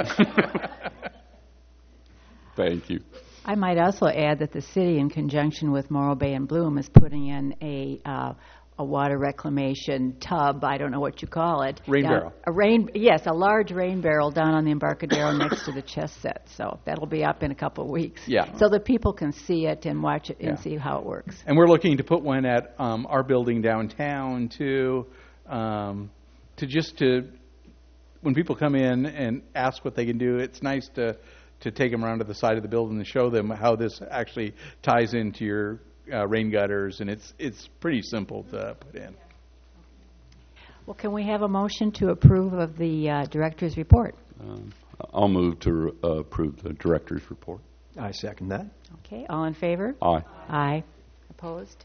Thank you. I might also add that the city, in conjunction with Morro Bay and Bloom, is putting in a uh, a water reclamation tub. I don't know what you call it. Rain down- barrel. A rain, yes, a large rain barrel down on the Embarcadero next to the chess set. So that'll be up in a couple of weeks. Yeah. So that people can see it and watch it and Yeah. see how it works. And we're looking to put one at um, our building downtown too, um, to just to when people come in and ask what they can do. It's nice to to take them around to the side of the building and show them how this actually ties into your uh, rain gutters, and it's it's pretty simple to put in. Well, can we have a motion to approve of the uh, director's report? Um, I'll move to uh, approve the director's report. I second that. Okay, all in favor? Aye. Aye. Opposed?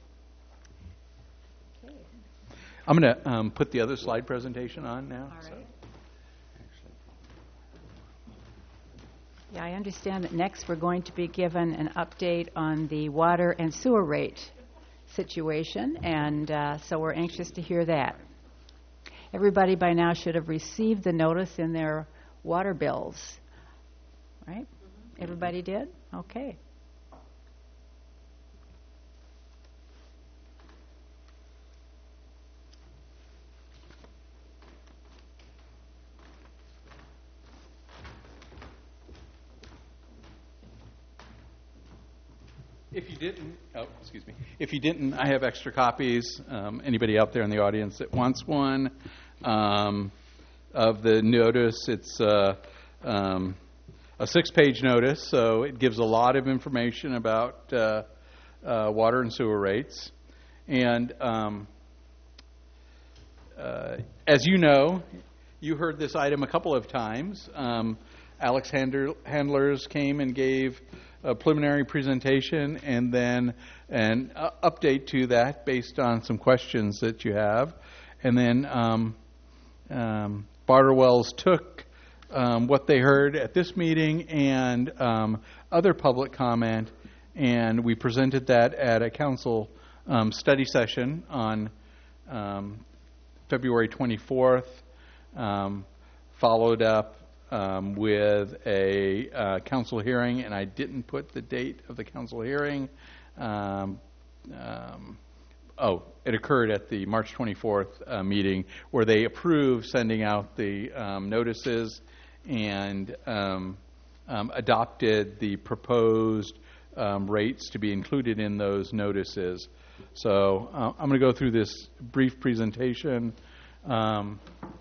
I'm going to um, put the other slide presentation on now. All so. right. Yeah, I understand that next we're going to be given an update on the water and sewer rate situation, and uh, so we're anxious to hear that. Everybody by now should have received the notice in their water bills, right? Mm-hmm. Everybody did? Okay. If you didn't, oh, excuse me. If you didn't, I have extra copies. Um, anybody out there in the audience that wants one um, of the notice? It's uh, um, a six-page notice, so it gives a lot of information about uh, uh, water and sewer rates. And um, uh, as you know, you heard this item a couple of times. Um, Alex Handler, Handlers came and gave a preliminary presentation and then an uh, update to that based on some questions that you have. And then um, um, Barterwells took um, what they heard at this meeting and um, other public comment, and we presented that at a council um, study session on um, February twenty-fourth, um, followed up Um, with a uh, council hearing, and I didn't put the date of the council hearing. Um, um, oh, it occurred at the March twenty-fourth uh, meeting where they approved sending out the um, notices and um, um, adopted the proposed um, rates to be included in those notices. So uh, I'm going to go through this brief presentation. Um,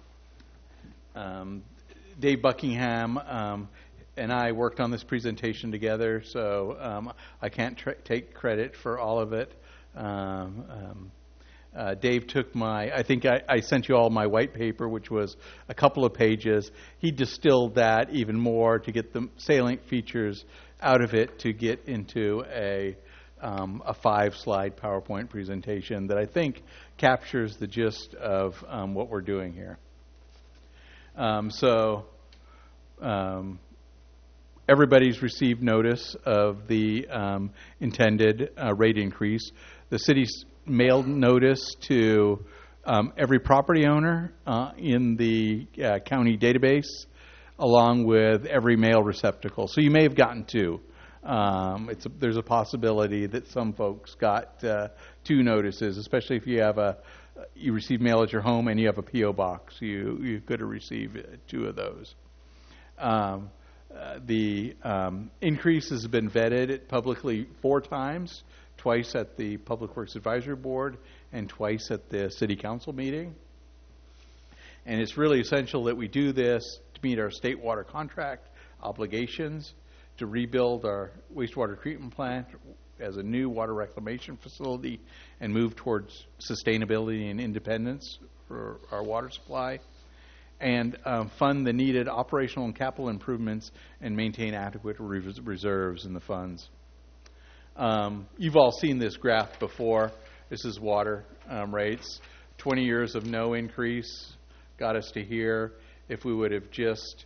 um, Dave Buckingham um, and I worked on this presentation together, so um, I can't tra- take credit for all of it. Um, um, uh, Dave took my, I think I, I sent you all my white paper, which was a couple of pages. He distilled that even more to get the salient features out of it to get into a, um, a five-slide PowerPoint presentation that I think captures the gist of um, what we're doing here. Um, so um, everybody's received notice of the um, intended uh, rate increase. The city's mailed notice to um, every property owner uh, in the uh, county database, along with every mail receptacle. So you may have gotten two. Um, it's a, there's a possibility that some folks got uh, two notices, especially if you have a you receive mail at your home and you have a P O box. You you could have received two of those. Um, uh, the um, increase has been vetted publicly four times, twice at the Public Works Advisory Board and twice at the City Council meeting. And it's really essential that we do this to meet our state water contract obligations, to rebuild our wastewater treatment plant as a new water reclamation facility and move towards sustainability and independence for our water supply, and um, fund the needed operational and capital improvements and maintain adequate res- reserves in the funds. Um, you've all seen this graph before. This is water um, rates. twenty years of no increase got us to here. If we would have just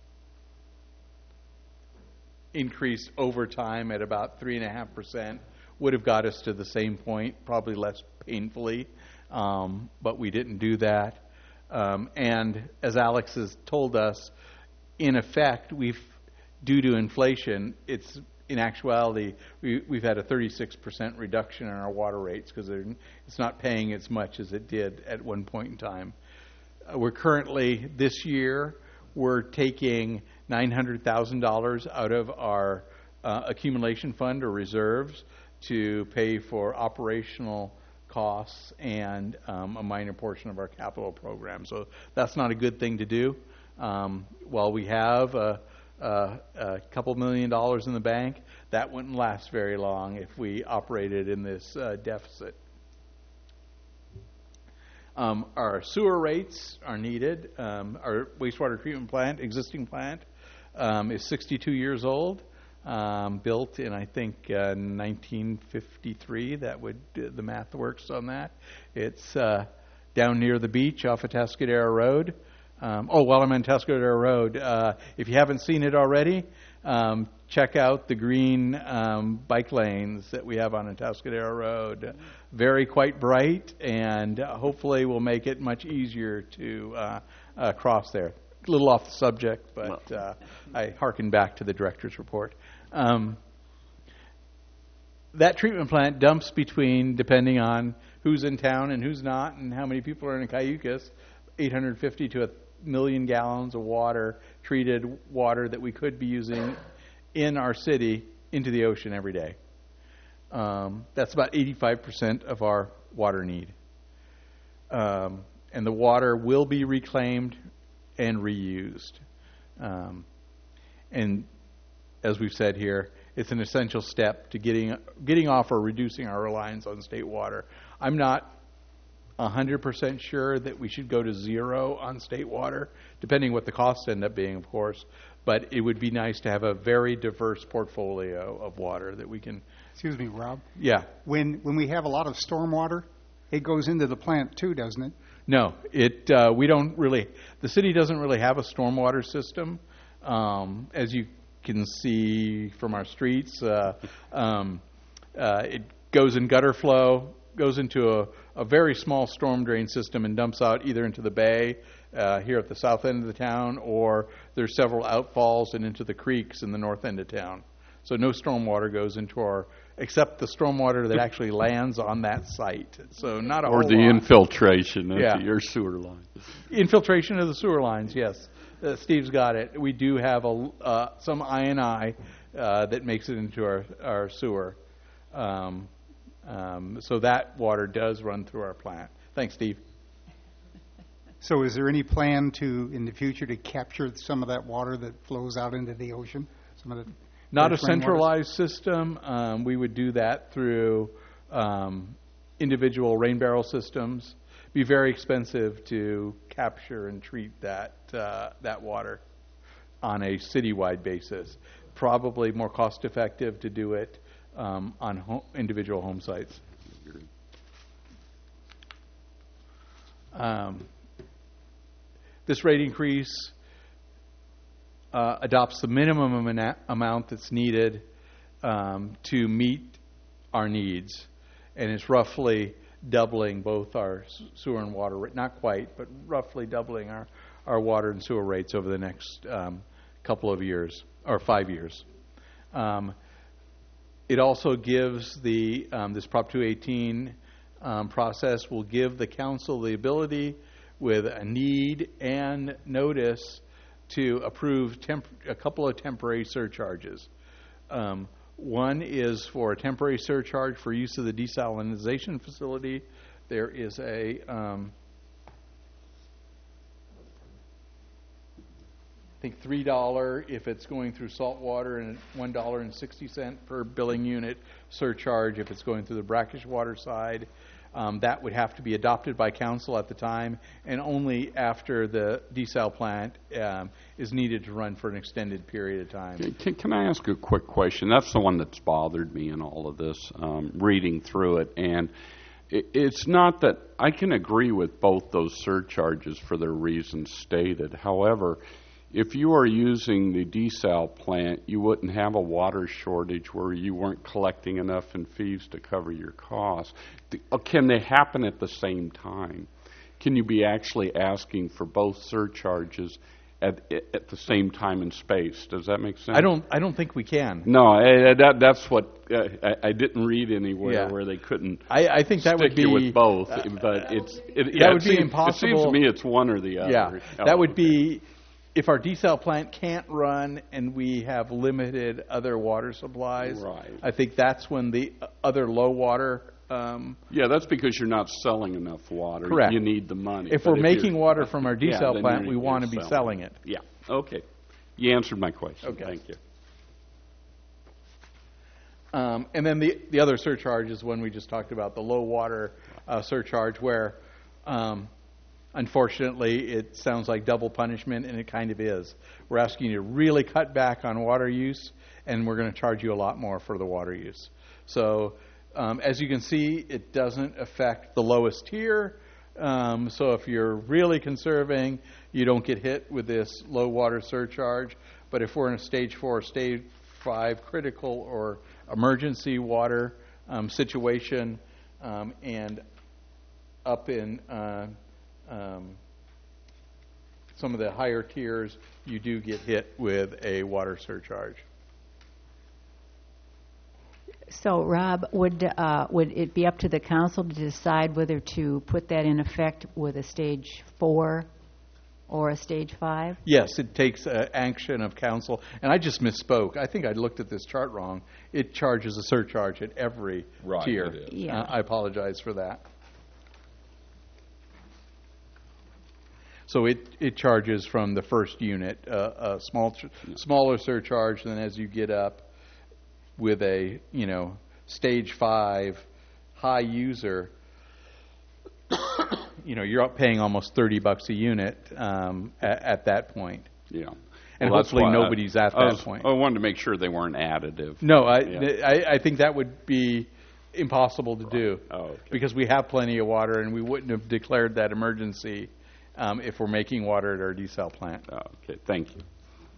increased over time at about three and a half percent, would have got us to the same point, probably less painfully, um, but we didn't do that. Um, and as Alex has told us, in effect, we've, due to inflation, it's in actuality, we, we've had a thirty-six percent reduction in our water rates because it's not paying as much as it did at one point in time. Uh, we're currently, this year, we're taking nine hundred thousand dollars out of our uh, accumulation fund or reserves to pay for operational costs and um, a minor portion of our capital program. So that's not a good thing to do. Um, while we have a, a, a couple million dollars in the bank, that wouldn't last very long if we operated in this uh, deficit. Um, our sewer rates are needed. Um, our wastewater treatment plant, existing plant, um, is sixty-two years old, um, built in, I think, uh, nineteen fifty-three. That would, uh, the math works on that. It's uh, down near the beach off of Tuscadero Road. Um, oh, while I'm on Tuscadero Road, uh, if you haven't seen it already, um, check out the green um, bike lanes that we have on Tuscadero Road. Very quite bright, and uh, hopefully will make it much easier to uh, uh, cross there. A little off the subject, but uh, I hearken back to the director's report. Um, that treatment plant dumps between, depending on who's in town and who's not and how many people are in Cayucos, eight hundred fifty to a million gallons of water, treated water that we could be using in our city into the ocean every day. Um, that's about eighty-five percent of our water need. Um, and the water will be reclaimed and reused. Um, and as we've said here, it's an essential step to getting getting off or reducing our reliance on state water. I'm not one hundred percent sure that we should go to zero on state water, depending what the costs end up being, of course. But it would be nice to have a very diverse portfolio of water that we can... Excuse me, Rob. Yeah. When when we have a lot of storm water, it goes into the plant too, doesn't it? No, it. Uh, we don't really... The city doesn't really have a stormwater system. Um, as you can see from our streets, uh, um, uh, it goes in gutter flow, goes into a, a very small storm drain system and dumps out either into the bay uh, here at the south end of the town, or there's several outfalls and into the creeks in the north end of town. So no storm water goes into our, except the storm water that actually lands on that site. So not a or whole the lot. infiltration into Yeah. your sewer line. Infiltration of the sewer lines, yes. Uh, Steve's got it. We do have a, uh, some I and I uh, that makes it into our, our sewer. Um, um, so that water does run through our plant. Thanks, Steve. So is there any plan to, in the future, to capture some of that water that flows out into the ocean? Some of the Not a fresh rainwater? centralized system. Um, we would do that through um, individual rain barrel systems. Be very expensive to capture and treat that uh, that water on a citywide basis. Probably more cost effective to do it um, on ho- individual home sites. Um, this rate increase uh, adopts the minimum amana- amount that's needed um, to meet our needs, and it's roughly doubling both our s- sewer and water rate, not quite, but roughly doubling our, our water and sewer rates over the next um, couple of years, or five years. Um, it also gives the, um, this Prop two eighteen um, process will give the council the ability with a need and notice to approve temp- a couple of temporary surcharges. Um, One is for a temporary surcharge for use of the desalinization facility. There is a, um, I think three dollars if it's going through salt water, and one dollar and sixty cents per billing unit surcharge if it's going through the brackish water side. Um, that would have to be adopted by council at the time, and only after the desal plant um, is needed to run for an extended period of time. Can, can I ask a quick question? That's the one that's bothered me in all of this, um, reading through it. And it, it's not that I can agree with both those surcharges for their reasons stated. However, if you are using the desal plant, you wouldn't have a water shortage where you weren't collecting enough in fees to cover your costs. The, uh, can they happen at the same time? Can you be actually asking for both surcharges at at the same time and space? Does that make sense? I don't. I don't think we can. No, I, that that's what uh, I, I didn't read anywhere Yeah. where they couldn't. I, I think that would stick you be with both, uh, but it's it, that yeah, would it be seems, impossible. It seems to me it's one or the other. Yeah, Oh, that would okay. be if our desal plant can't run and we have limited other water supplies. Right. I think that's when the other low water. Um, Yeah, that's because you're not selling enough water. Correct. You need the money. if But we're making you're- water from our yeah, desal then plant, you're- we want to you're be selling it. Yeah. Okay. You answered my question. Okay. Thank you. Um, and then the the other surcharge is one we just talked about, the low water uh, surcharge, where um, unfortunately, it sounds like double punishment, and it kind of is. We're asking you to really cut back on water use, and we're going to charge you a lot more for the water use. So um, as you can see, it doesn't affect the lowest tier. Um, so if you're really conserving, you don't get hit with this low water surcharge. But if we're in a stage four, stage five critical or emergency water um, situation, um, and up in uh, um, some of the higher tiers, you do get hit with a water surcharge. So, Rob, would uh, would it be up to the council to decide whether to put that in effect with a stage four or a stage five? Yes, it takes uh, action of council. And I just misspoke. I think I looked at this chart wrong. It charges a surcharge at every Right, tier. it is. Yeah. Uh, I apologize for that. So it, it charges from the first unit uh, a small smaller surcharge, and then as you get up with a, you know, stage five high user, you know, you're up paying almost thirty bucks a unit um, at, at that point. Yeah. And Well, that's hopefully why I- nobody's at I that was- point. I wanted to make sure they weren't additive. No, I, Yeah. I, I think that would be impossible to do Oh, okay. because we have plenty of water, and we wouldn't have declared that emergency um, if we're making water at our desal plant. Oh, okay, thank you.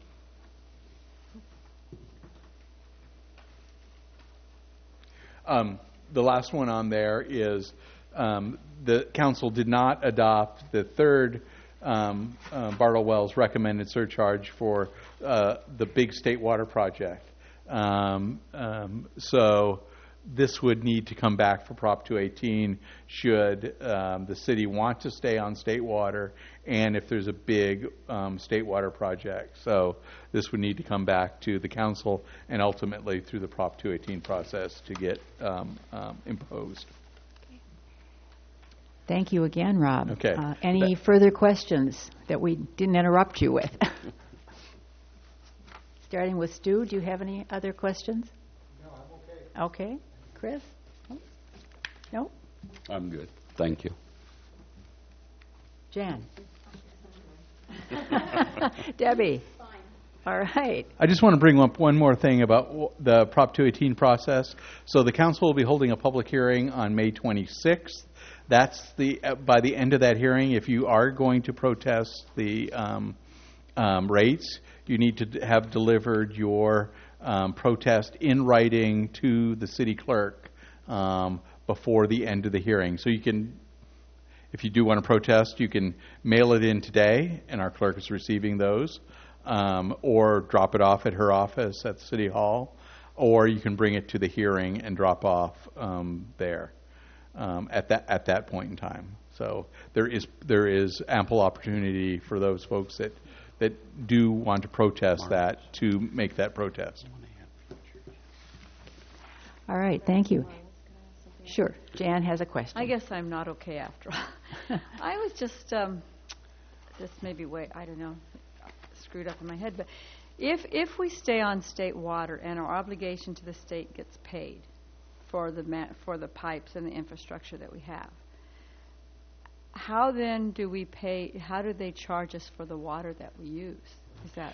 Um, the last one on there is um, the council did not adopt the third um, uh, Bartle Wells recommended surcharge for uh, the big state water project. Um, um, so this would need to come back for Prop two eighteen should um, the city want to stay on state water, and if there's a big um, state water project. So this would need to come back to the council and ultimately through the Prop two eighteen process to get um, um, imposed. Thank you again, Rob. Okay. Uh, any further questions that we didn't interrupt you with? Starting with Stu, do you have any other questions? No, I'm okay. Okay. Chris? No? I'm good. Thank you. Jan? Debbie? All right. I just want to bring up one more thing about w- the Prop two eighteen process. So the council will be holding a public hearing on May twenty-sixth. That's the uh, by the end of that hearing, if you are going to protest the um, um, rates, you need to d- have delivered your um, protest in writing to the city clerk um, before the end of the hearing. So you can, if you do want to protest, you can mail it in today, and our clerk is receiving those. Um, or drop it off at her office at City Hall, or you can bring it to the hearing and drop off um, there um, at that at that point in time. So there is there is ample opportunity for those folks that that do want to protest that to make that protest. All right. Thank you. Sure. Jan has a question. I guess I'm not okay after all. I was just, um, this may be way, I don't know, screwed up in my head, but if if we stay on state water and our obligation to the state gets paid for the ma- for the pipes and the infrastructure that we have, how then do we pay? How do they charge us for the water that we use? Is that,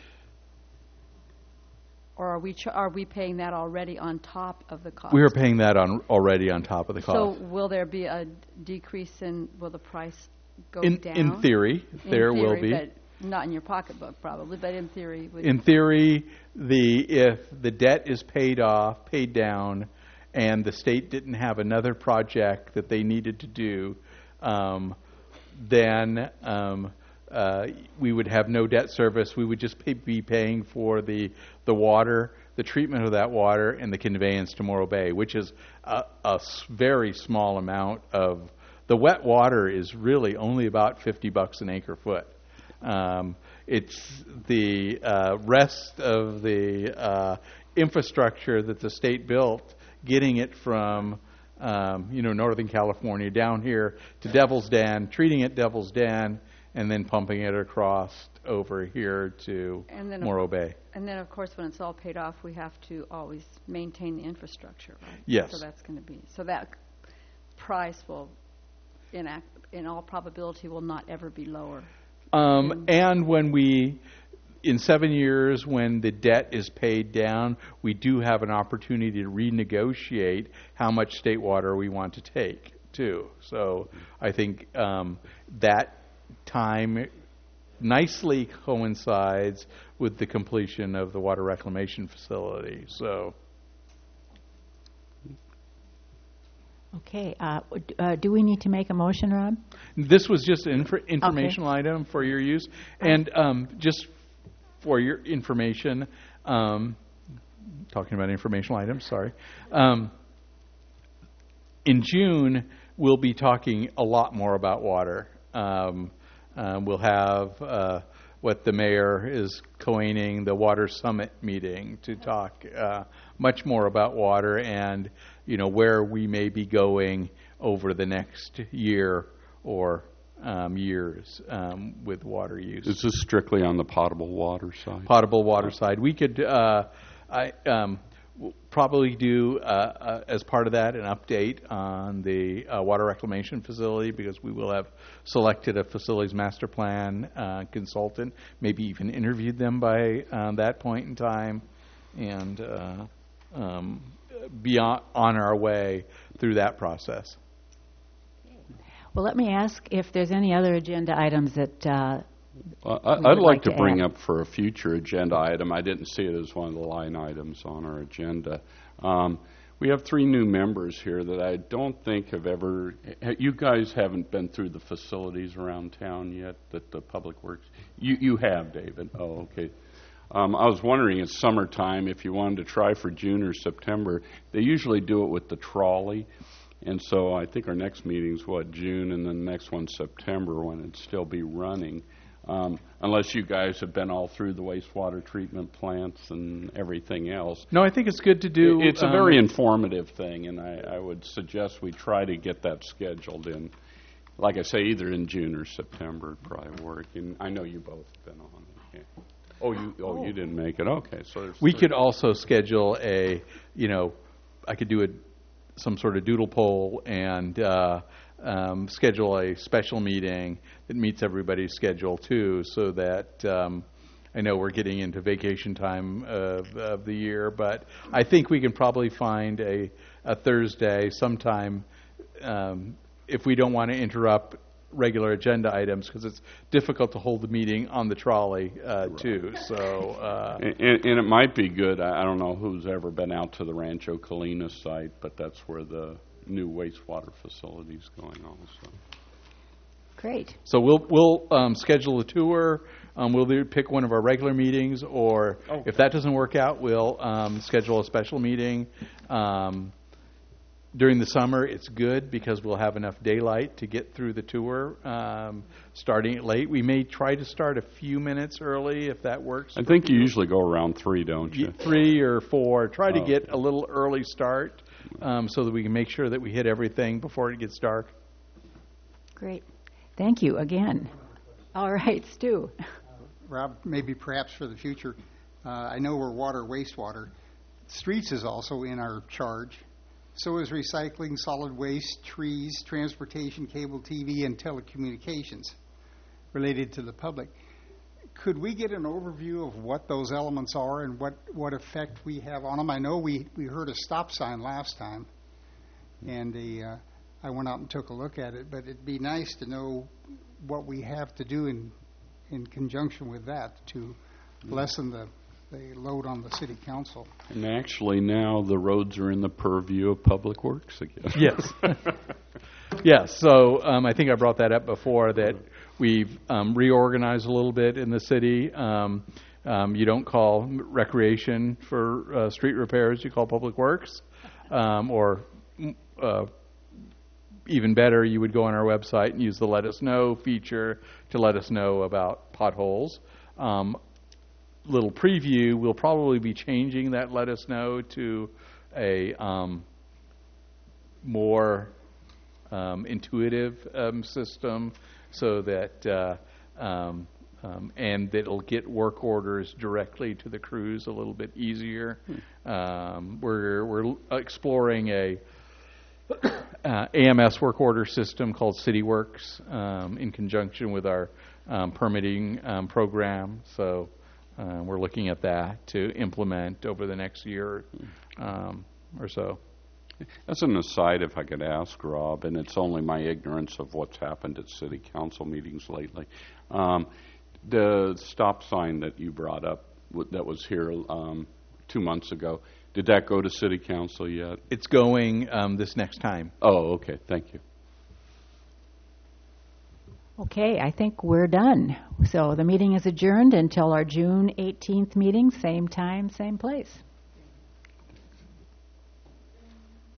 or are we ch- are we paying that already on top of the cost? We are paying that on already on top of the cost. So will there be a decrease in? Will the price go in down? in theory, In there will theory, be. but not in your pocketbook, probably, but in theory. Would In theory, the if the debt is paid off, paid down, and the state didn't have another project that they needed to do, um, then um, uh, we would have no debt service. We would just pay, be paying for the the water, the treatment of that water, and the conveyance to Morro Bay, which is a, a s- very small amount of. The wet water is really only about fifty bucks an acre foot. Um, it's the uh, rest of the uh, infrastructure that the state built, getting it from um, you know Northern California down here to Devil's Den, treating it Devil's Den, and then pumping it across over here to And then, Morro Bay. And then, of course, when it's all paid off, we have to always maintain the infrastructure, right? Yes. So that's going to be, so that price will, in, ac- in all probability, will not ever be lower. Um, and when we, in seven years, when the debt is paid down, we do have an opportunity to renegotiate how much state water we want to take, too. So I think um, that time nicely coincides with the completion of the water reclamation facility. So. Okay. Uh, d- uh, do we need to make a motion, Rob? This was just an infor- informational okay. item for your use. And um, just for your information, um, talking about informational items, sorry. Um, in June, we'll be talking a lot more about water. Um, uh, we'll have uh, what the mayor is coining the Water Summit meeting to talk uh, much more about water and, you know, where we may be going over the next year or um, years um, with water use. Is this strictly on the potable water side? Potable water side. We could, uh, I um, we'll probably do, uh, uh, as part of that, an update on the uh, water reclamation facility, because we will have selected a facilities master plan uh, consultant, maybe even interviewed them by uh, that point in time, and uh, um, be on, on our way through that process. Well, let me ask if there's any other agenda items that uh, Well, I, I'd like to bring up for a future agenda item. I didn't see it as one of the line items on our agenda. Um, we have three new members here that I don't think have ever. You guys haven't been through the facilities around town yet that the Public Works. You you have, David. Oh, okay. Um, I was wondering, it's summertime. If you wanted to try for June or September, they usually do it with the trolley. And so I think our next meeting's what, June, and then the next one's September, when it'd still be running. Um, unless you guys have been all through the wastewater treatment plants and everything else. No, I think it's good to do. It's a um, very informative thing, and I, I would suggest we try to get that scheduled in. Like I say, either in June or September would probably work. And I know you both have been on it. Yeah. Oh, you oh, you didn't make it. Okay, so there's we three. could also schedule a, you know, I could do a some sort of doodle poll and uh, um, schedule a special meeting that meets everybody's schedule too, so that um, I know we're getting into vacation time of, of the year, but I think we can probably find a, a Thursday sometime um, if we don't want to interrupt regular agenda items, because it's difficult to hold the meeting on the trolley uh, right. too. So, uh, and, and it might be good. I, I don't know who's ever been out to the Rancho Colina site, but that's where the new wastewater facility is going also. Great. So we'll we'll um, schedule a tour. Um, we'll either pick one of our regular meetings, or okay. if that doesn't work out, we'll um, schedule a special meeting. Um, During the summer, it's good because we'll have enough daylight to get through the tour. Um, starting it late, we may try to start a few minutes early if that works. I think you usually go around three, don't you? Three or four. Try to oh. get a little early start um, so that we can make sure that we hit everything before it gets dark. Great. Thank you again. All right, Stu. Uh, Rob, maybe perhaps for the future, uh, I know we're water, wastewater. Streets is also in our charge. So is recycling, solid waste, trees, transportation, cable T V, and telecommunications related to the public. Could we get an overview of what those elements are and what, what effect we have on them? I know we, we heard a stop sign last time, and the, uh, I went out and took a look at it, but it'd be nice to know what we have to do in, in conjunction with that to lessen the the load on the city council. And actually now the roads are in the purview of Public Works again. Yes. Yes, so um, I think I brought that up before, that we've um, reorganized a little bit in the city. Um, um, you don't call recreation for uh, street repairs, you call Public Works. Um, or uh, even better, you would go on our website and use the Let Us Know feature to let us know about potholes. Um, little preview, we'll probably be changing that Let Us Know to a um, more um, intuitive um, system, so that uh, um, um, and that it'll get work orders directly to the crews a little bit easier. Hmm. Um, we're we're exploring a uh, A M S work order system called CityWorks um, in conjunction with our um, permitting um, program. So uh, we're looking at that to implement over the next year um, or so. As an aside, if I could ask, Rob, and it's only my ignorance of what's happened at city council meetings lately, um, the stop sign that you brought up w- that was here um, two months ago, did that go to city council yet? It's going um, this next time. Oh, okay. Thank you. Okay, I think we're done. So the meeting is adjourned until our June eighteenth meeting, same time, same place.